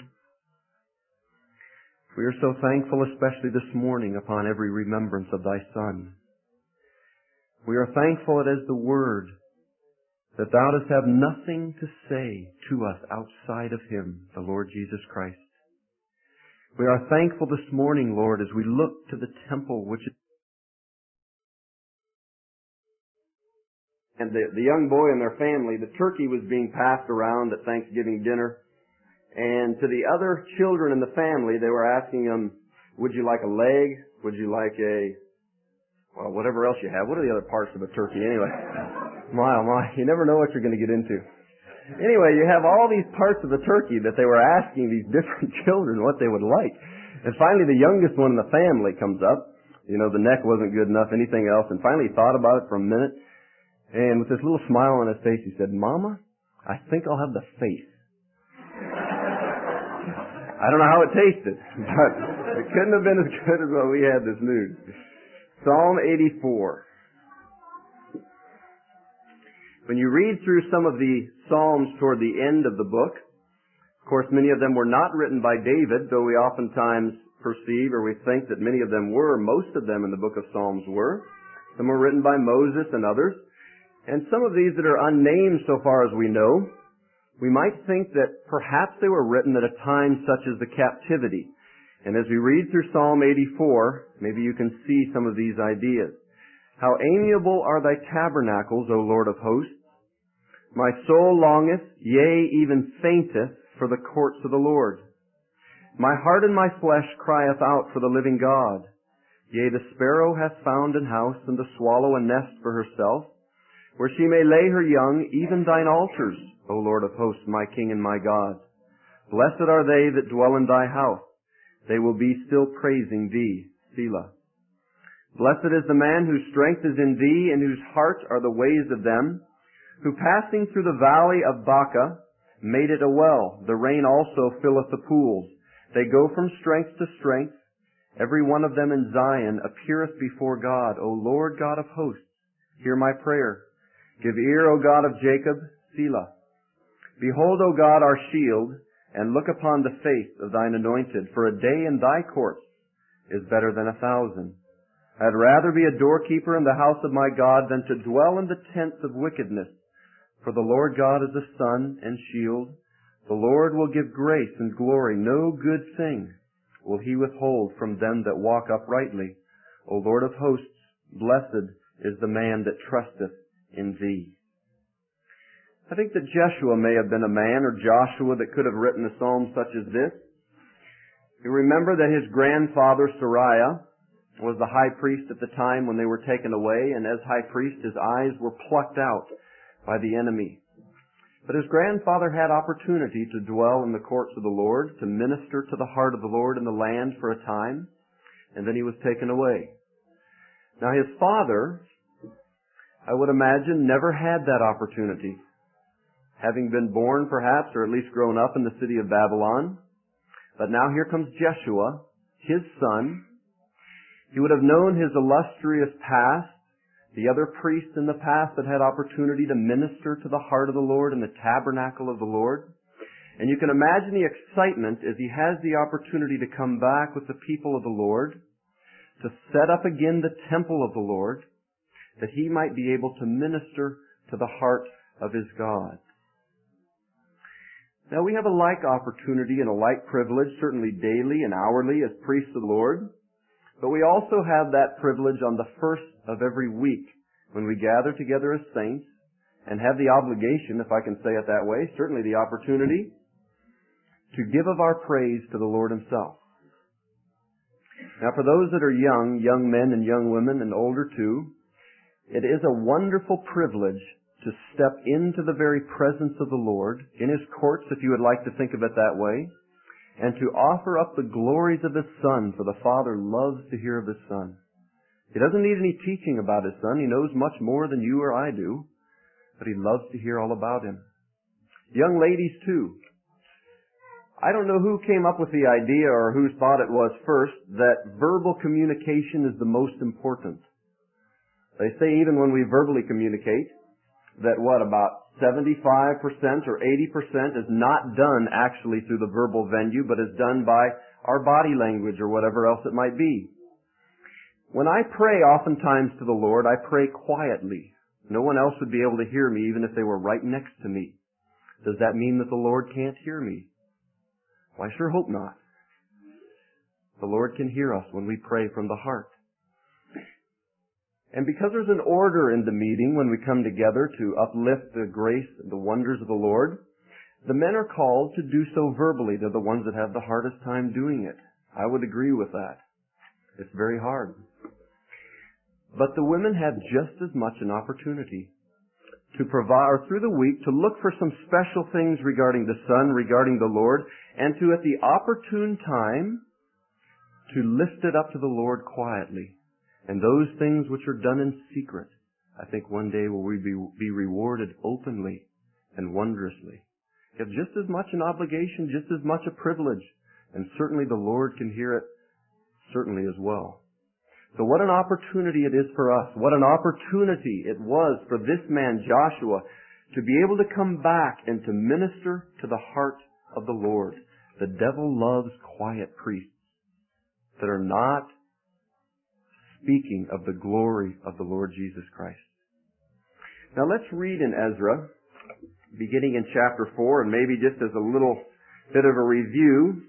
We are so thankful, especially this morning, upon every remembrance of Thy Son. We are thankful it is the Word that Thou dost have nothing to say to us outside of Him, the Lord Jesus Christ. We are thankful this morning, Lord, as we look to the temple which is... And the young boy and their family, the turkey was being passed around at Thanksgiving dinner. And to the other children in the family, they were asking them, would you like a leg? Would you like well, whatever else you have. What are the other parts of a turkey anyway? My, oh my, you never know what you're going to get into. Anyway, you have all these parts of the turkey that they were asking these different children what they would like. And finally, the youngest one in the family comes up. You know, the neck wasn't good enough, anything else. And finally, he thought about it for a minute. And with this little smile on his face, he said, Mama, I think I'll have the face. I don't know how it tasted, but it couldn't have been as good as what we had this noon. Psalm 84. When you read through some of the Psalms toward the end of the book, of course, many of them were not written by David, though we oftentimes perceive or we think that many of them were. Most of them in the book of Psalms were. Some were written by Moses and others. And some of these that are unnamed so far as we know, we might think that perhaps they were written at a time such as the captivity. And as we read through Psalm 84, maybe you can see some of these ideas. How amiable are thy tabernacles, O Lord of hosts! My soul longeth, yea, even fainteth, for the courts of the Lord. My heart and my flesh crieth out for the living God. Yea, the sparrow hath found an house, and the swallow a nest for herself, where she may lay her young, even thine altars, O Lord of hosts, my King and my God. Blessed are they that dwell in thy house. They will be still praising thee. Selah. Blessed is the man whose strength is in thee, and whose heart are the ways of them, who passing through the valley of Baca made it a well. The rain also filleth the pools. They go from strength to strength. Every one of them in Zion appeareth before God. O Lord God of hosts, hear my prayer. Give ear, O God of Jacob, Selah. Behold, O God, our shield, and look upon the face of thine anointed. For a day in thy courts is better than 1,000. I'd rather be a doorkeeper in the house of my God than to dwell in the tents of wickedness. For the Lord God is a sun and shield. The Lord will give grace and glory. No good thing will he withhold from them that walk uprightly. O Lord of hosts, blessed is the man that trusteth in thee. I think that Jeshua may have been a man, or Joshua, that could have written a psalm such as this. You remember that his grandfather, Sariah, was the high priest at the time when they were taken away, and as high priest, his eyes were plucked out by the enemy. But his grandfather had opportunity to dwell in the courts of the Lord, to minister to the heart of the Lord in the land for a time, and then he was taken away. Now his father, I would imagine, never had that opportunity. Having been born perhaps, or at least grown up in the city of Babylon. But now here comes Jeshua, his son. He would have known his illustrious past, the other priests in the past that had opportunity to minister to the heart of the Lord in the tabernacle of the Lord. And you can imagine the excitement as he has the opportunity to come back with the people of the Lord, to set up again the temple of the Lord, that he might be able to minister to the heart of his God. Now we have a like opportunity and a like privilege, certainly daily and hourly as priests of the Lord, but we also have that privilege on the first of every week when we gather together as saints and have the obligation, if I can say it that way, certainly the opportunity, to give of our praise to the Lord himself. Now for those that are young men and young women and older too, it is a wonderful privilege to step into the very presence of the Lord, in his courts, if you would like to think of it that way, and to offer up the glories of his Son, for the Father loves to hear of his Son. He doesn't need any teaching about his Son. He knows much more than you or I do, but he loves to hear all about him. Young ladies too. I don't know who came up with the idea or whose thought it was first that verbal communication is the most important. They say even when we verbally communicate, that about 75% or 80% is not done actually through the verbal venue, but is done by our body language or whatever else it might be. When I pray oftentimes to the Lord, I pray quietly. No one else would be able to hear me even if they were right next to me. Does that mean that the Lord can't hear me? Well, I sure hope not. The Lord can hear us when we pray from the heart. And because there's an order in the meeting when we come together to uplift the grace and the wonders of the Lord, the men are called to do so verbally. They're the ones that have the hardest time doing it. I would agree with that. It's very hard. But the women have just as much an opportunity to provide, or through the week, to look for some special things regarding the Son, regarding the Lord, and to, at the opportune time, to lift it up to the Lord quietly. And those things which are done in secret, I think one day will we be rewarded openly and wondrously. You have just as much an obligation, just as much a privilege, and certainly the Lord can hear it, certainly as well. So what an opportunity it is for us. What an opportunity it was for this man, Joshua, to be able to come back and to minister to the heart of the Lord. The devil loves quiet priests that are not speaking of the glory of the Lord Jesus Christ. Now let's read in Ezra, beginning in chapter 4, and maybe just as a little bit of a review.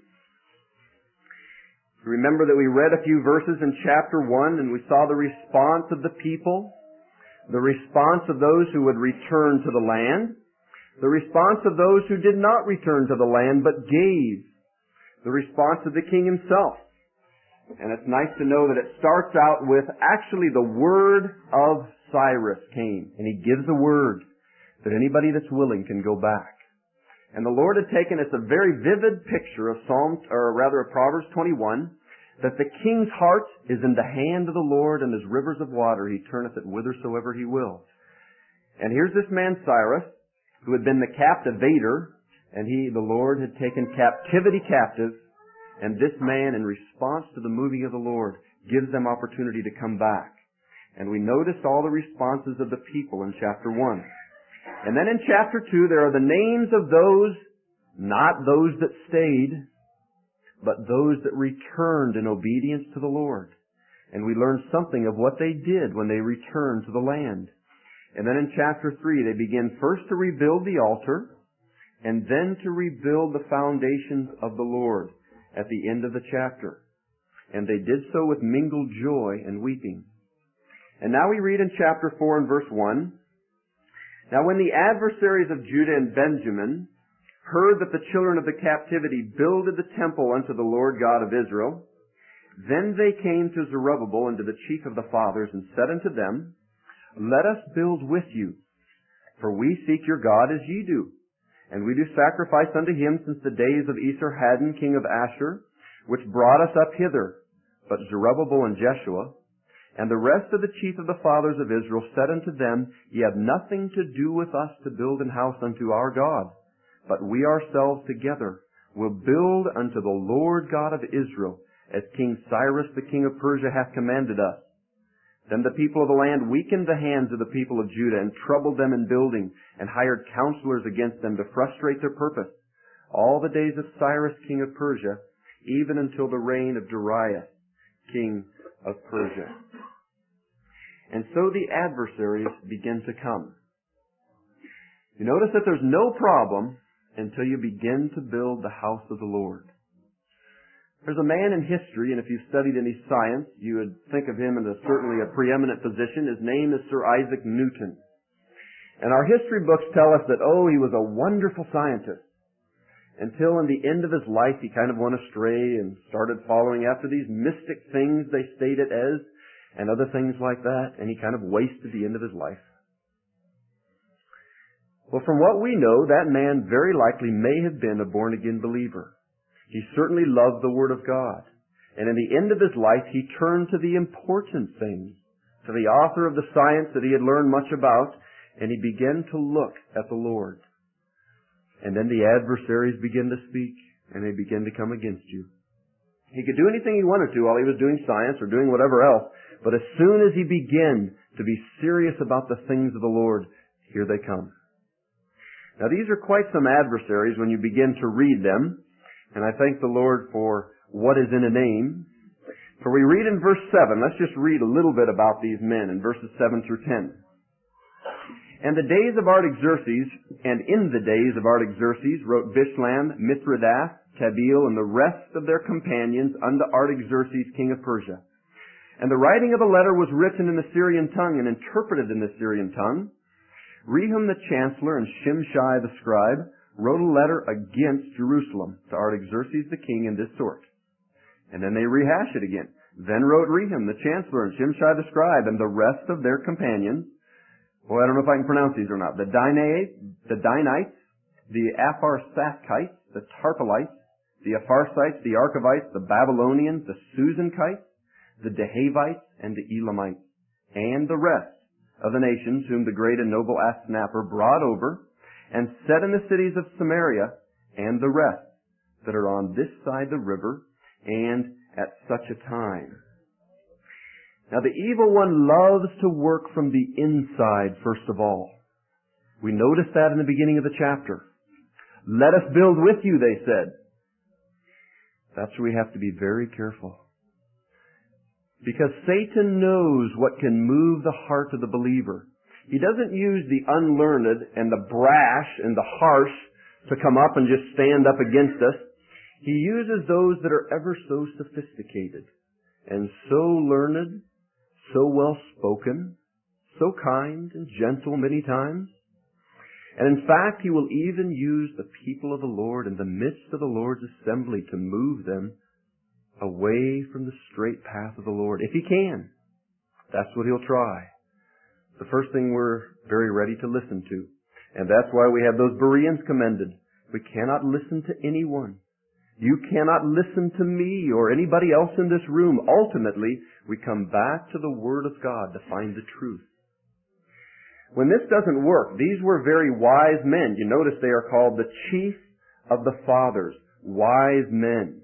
Remember that we read a few verses in chapter 1, and we saw the response of the people, the response of those who would return to the land, the response of those who did not return to the land but gave, the response of the king himself. And it's nice to know that it starts out with actually the word of Cyrus came. And he gives a word that anybody that's willing can go back. And the Lord had taken, it's a very vivid picture of Proverbs 21, that the king's heart is in the hand of the Lord, and as rivers of water he turneth it whithersoever he will. And here's this man Cyrus, who had been the captivator, and the Lord had taken captivity captive. And this man, in response to the moving of the Lord, gives them opportunity to come back. And we noticed all the responses of the people in chapter 1. And then in chapter 2, there are the names of those, not those that stayed, but those that returned in obedience to the Lord. And we learned something of what they did when they returned to the land. And then in chapter 3, they begin first to rebuild the altar, and then to rebuild the foundations of the Lord at the end of the chapter. And they did so with mingled joy and weeping. And now we read in chapter 4 and verse 1, Now when the adversaries of Judah and Benjamin heard that the children of the captivity builded the temple unto the Lord God of Israel, then they came to Zerubbabel and to the chief of the fathers, and said unto them, Let us build with you, for we seek your God as ye do. And we do sacrifice unto him since the days of Esarhaddon, king of Ashur, which brought us up hither. But Zerubbabel and Jeshua, and the rest of the chief of the fathers of Israel said unto them, Ye have nothing to do with us to build an house unto our God, but we ourselves together will build unto the Lord God of Israel, as King Cyrus the king of Persia hath commanded us. Then the people of the land weakened the hands of the people of Judah, and troubled them in building, and hired counselors against them to frustrate their purpose, all the days of Cyrus king of Persia, even until the reign of Darius king of Persia. And so the adversaries begin to come. You notice that there's no problem until you begin to build the house of the Lord. There's a man in history, and if you've studied any science, you would think of him in certainly a preeminent position. His name is Sir Isaac Newton. And our history books tell us that, he was a wonderful scientist. Until in the end of his life, he kind of went astray and started following after these mystic things they state it as, and other things like that, and he kind of wasted the end of his life. Well, from what we know, that man very likely may have been a born-again believer. He certainly loved the Word of God. And in the end of his life, he turned to the important things, to the author of the science that he had learned much about, and he began to look at the Lord. And then the adversaries begin to speak, and they begin to come against you. He could do anything he wanted to while he was doing science or doing whatever else, but as soon as he began to be serious about the things of the Lord, here they come. Now these are quite some adversaries when you begin to read them, and I thank the Lord for what is in a name. For we read in verse 7, let's just read a little bit about these men in verses 7 through 10. And the days of Artaxerxes, and in the days of Artaxerxes wrote Bishlam, Mithridath, Tabeel, and the rest of their companions unto Artaxerxes, king of Persia. And the writing of the letter was written in the Syrian tongue and interpreted in the Syrian tongue. Rehum the chancellor and Shimshai the scribe wrote a letter against Jerusalem to Artaxerxes the king in this sort. And then they rehash it again. Then wrote Rehum the chancellor and Shimshai the scribe and the rest of their companions. Well, I don't know if I can pronounce these or not. The Dinites, the Apharsathites, the Tarpelites, the Apharsites, the Archavites, the Babylonians, the Susankites, the Dehavites, and the Elamites, and the rest of the nations whom the great and noble Asnapper brought over, and set in the cities of Samaria, and the rest that are on this side the river, and at such a time. Now the evil one loves to work from the inside, first of all. We noticed that in the beginning of the chapter. Let us build with you, they said. That's where we have to be very careful. Because Satan knows what can move the heart of the believer. He doesn't use the unlearned and the brash and the harsh to come up and just stand up against us. He uses those that are ever so sophisticated and so learned, so well spoken, so kind and gentle many times. And in fact, he will even use the people of the Lord in the midst of the Lord's assembly to move them away from the straight path of the Lord, if he can. That's what he'll try. The first thing we're very ready to listen to. And that's why we have those Bereans commended. We cannot listen to anyone. You cannot listen to me or anybody else in this room. Ultimately, we come back to the Word of God to find the truth. When this doesn't work, these were very wise men. You notice they are called the chief of the fathers, wise men.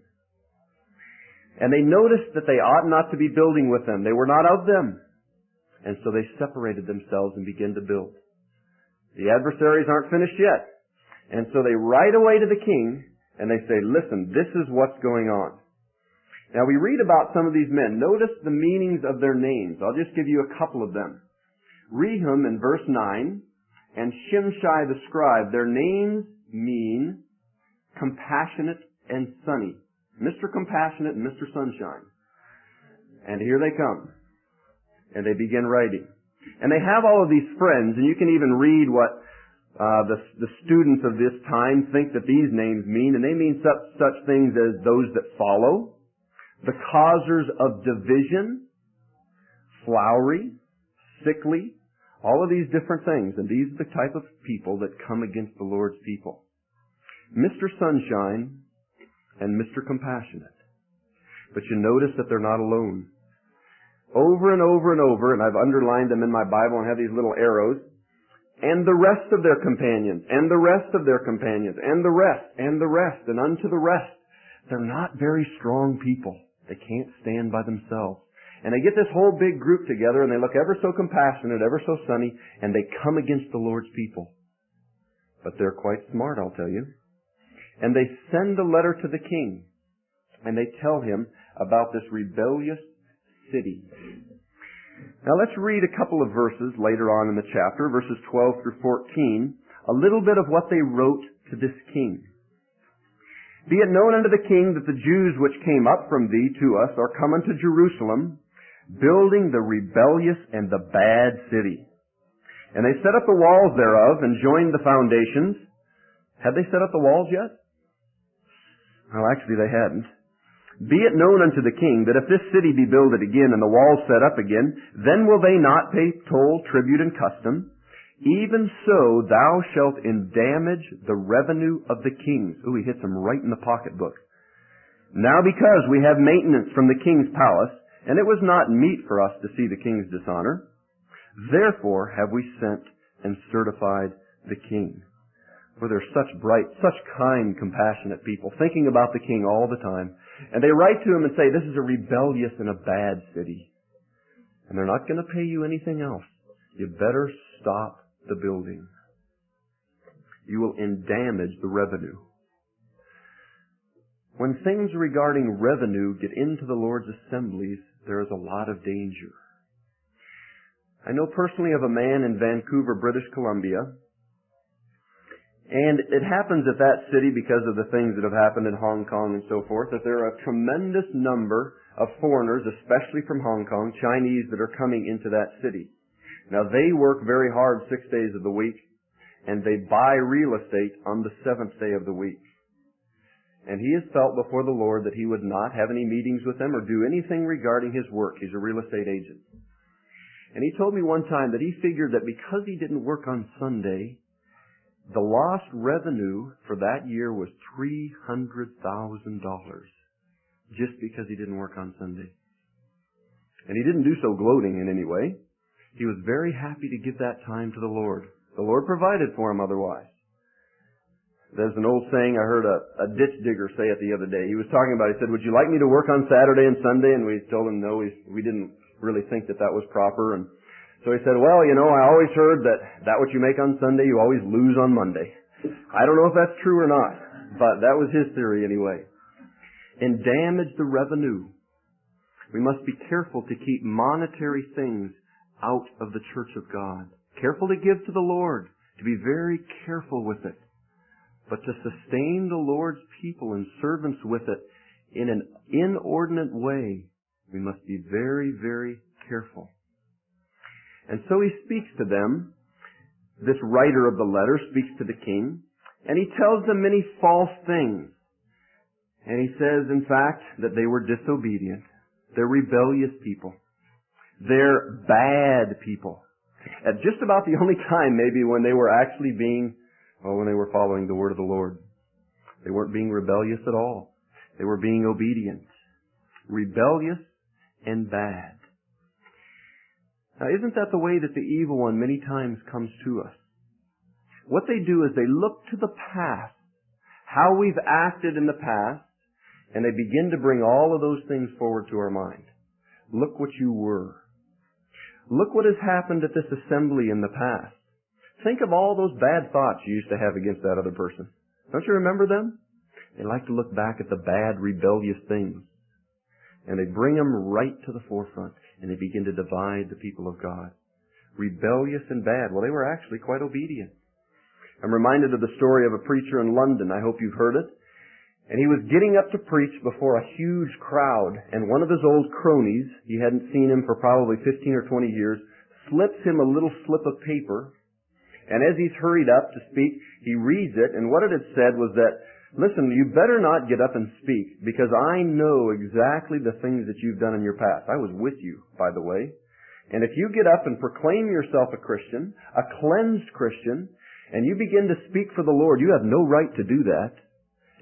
And they noticed that they ought not to be building with them. They were not of them. And so they separated themselves and began to build. The adversaries aren't finished yet. And so they write away to the king and they say, listen, this is what's going on. Now we read about some of these men. Notice the meanings of their names. I'll just give you a couple of them. Rehum in verse 9 and Shimshai the scribe, their names mean compassionate and sunny. Mr. Compassionate and Mr. Sunshine. And here they come. And they begin writing. And they have all of these friends, and you can even read what the students of this time think that these names mean, and they mean such things as those that follow, the causers of division, flowery, sickly, all of these different things. And these are the type of people that come against the Lord's people. Mr. Sunshine and Mr. Compassionate. But you notice that they're not alone. Over and over and over, and I've underlined them in my Bible and have these little arrows, and the rest of their companions, and the rest of their companions, and the rest, and the rest, and unto the rest. They're not very strong people. They can't stand by themselves. And they get this whole big group together, and they look ever so compassionate, ever so sunny, and they come against the Lord's people. But they're quite smart, I'll tell you. And they send a letter to the king, and they tell him about this rebellious city. Now let's read a couple of verses later on in the chapter, verses 12 through 14, a little bit of what they wrote to this king. Be it known unto the king that the Jews which came up from thee to us are come unto Jerusalem, building the rebellious and the bad city. And they set up the walls thereof and joined the foundations. Had they set up the walls yet? Well, actually they hadn't. Be it known unto the king that if this city be builded again and the walls set up again, then will they not pay toll, tribute, and custom. Even so thou shalt endamage the revenue of the kings. Ooh, he hits them right in the pocketbook. Now because we have maintenance from the king's palace, and it was not meet for us to see the king's dishonor, therefore have we sent and certified the king. For they're such bright, such kind, compassionate people, thinking about the king all the time. And they write to him and say, this is a rebellious and a bad city. And they're not going to pay you anything else. You better stop the building. You will endamage the revenue. When things regarding revenue get into the Lord's assemblies, there is a lot of danger. I know personally of a man in Vancouver, British Columbia, and it happens at that city because of the things that have happened in Hong Kong and so forth, that there are a tremendous number of foreigners, especially from Hong Kong, Chinese, that are coming into that city. Now they work very hard 6 days of the week, and they buy real estate on the 7th day of the week. And he has felt before the Lord that he would not have any meetings with them or do anything regarding his work. He's a real estate agent. And he told me one time that he figured that because he didn't work on Sunday, the lost revenue for that year was $300,000 just because he didn't work on Sunday. And he didn't do so gloating in any way. He was very happy to give that time to the Lord. The Lord provided for him otherwise. There's an old saying I heard a ditch digger say it the other day. He was talking about, he said, would you like me to work on Saturday and Sunday? And we told him no, we didn't really think that was proper. And so he said, well, you know, I always heard that what you make on Sunday, you always lose on Monday. I don't know if that's true or not, but that was his theory anyway. And damage the revenue. We must be careful to keep monetary things out of the church of God. Careful to give to the Lord, to be very careful with it. But to sustain the Lord's people and servants with it in an inordinate way, we must be very, very careful. And so he speaks to them. This writer of the letter speaks to the king, and he tells them many false things. And he says, in fact, that they were disobedient. They're rebellious people. They're bad people. At just about the only time maybe when they were actually when they were following the word of the Lord. They weren't being rebellious at all. They were being obedient. Rebellious and bad. Now, isn't that the way that the evil one many times comes to us? What they do is they look to the past, how we've acted in the past, and they begin to bring all of those things forward to our mind. Look what you were. Look what has happened at this assembly in the past. Think of all those bad thoughts you used to have against that other person. Don't you remember them? They like to look back at the bad, rebellious things. And they bring them right to the forefront. And they begin to divide the people of God. Rebellious and bad. Well, they were actually quite obedient. I'm reminded of the story of a preacher in London. I hope you've heard it. And he was getting up to preach before a huge crowd. And one of his old cronies, he hadn't seen him for probably 15 or 20 years, slips him a little slip of paper. And as he's hurried up to speak, he reads it. And what it had said was that, listen, you better not get up and speak, because I know exactly the things that you've done in your past. I was with you, by the way. And if you get up and proclaim yourself a Christian, a cleansed Christian, and you begin to speak for the Lord, you have no right to do that.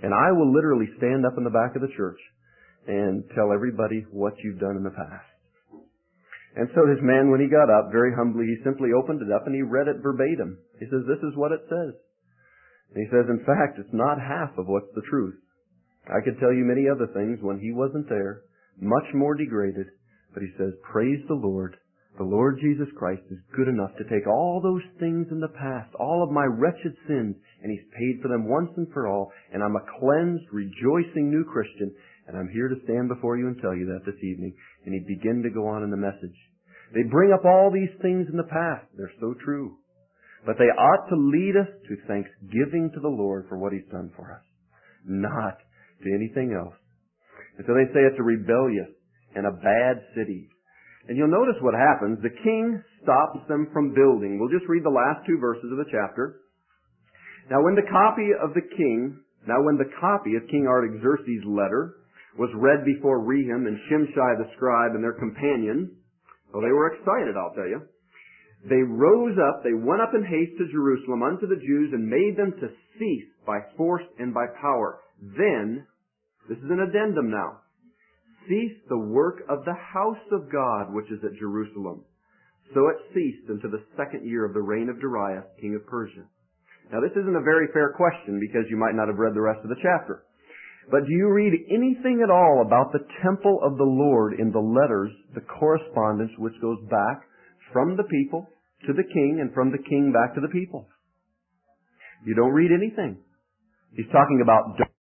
And I will literally stand up in the back of the church and tell everybody what you've done in the past. And so this man, when he got up, very humbly, he simply opened it up and he read it verbatim. He says, this is what it says. And he says, in fact, it's not half of what's the truth. I could tell you many other things when he wasn't there, much more degraded. But he says, praise the Lord. The Lord Jesus Christ is good enough to take all those things in the past, all of my wretched sins, and He's paid for them once and for all. And I'm a cleansed, rejoicing new Christian. And I'm here to stand before you and tell you that this evening. And he'd begin to go on in the message. They bring up all these things in the past. They're so true. But they ought to lead us to thanksgiving to the Lord for what He's done for us, not to anything else. And so they say it's a rebellious and a bad city. And you'll notice what happens. The king stops them from building. We'll just read the last 2 verses of the chapter. Now when the copy of King Artaxerxes' letter was read before Rehum and Shimshai the scribe and their companions, well, they were excited, I'll tell you. They rose up, they went up in haste to Jerusalem unto the Jews and made them to cease by force and by power. Then, this is an addendum now, cease the work of the house of God which is at Jerusalem. So it ceased unto the 2nd year of the reign of Darius, king of Persia. Now this isn't a very fair question because you might not have read the rest of the chapter. But do you read anything at all about the temple of the Lord in the letters, the correspondence which goes back from the people to the king and from the king back to the people? You don't read anything. He's talking about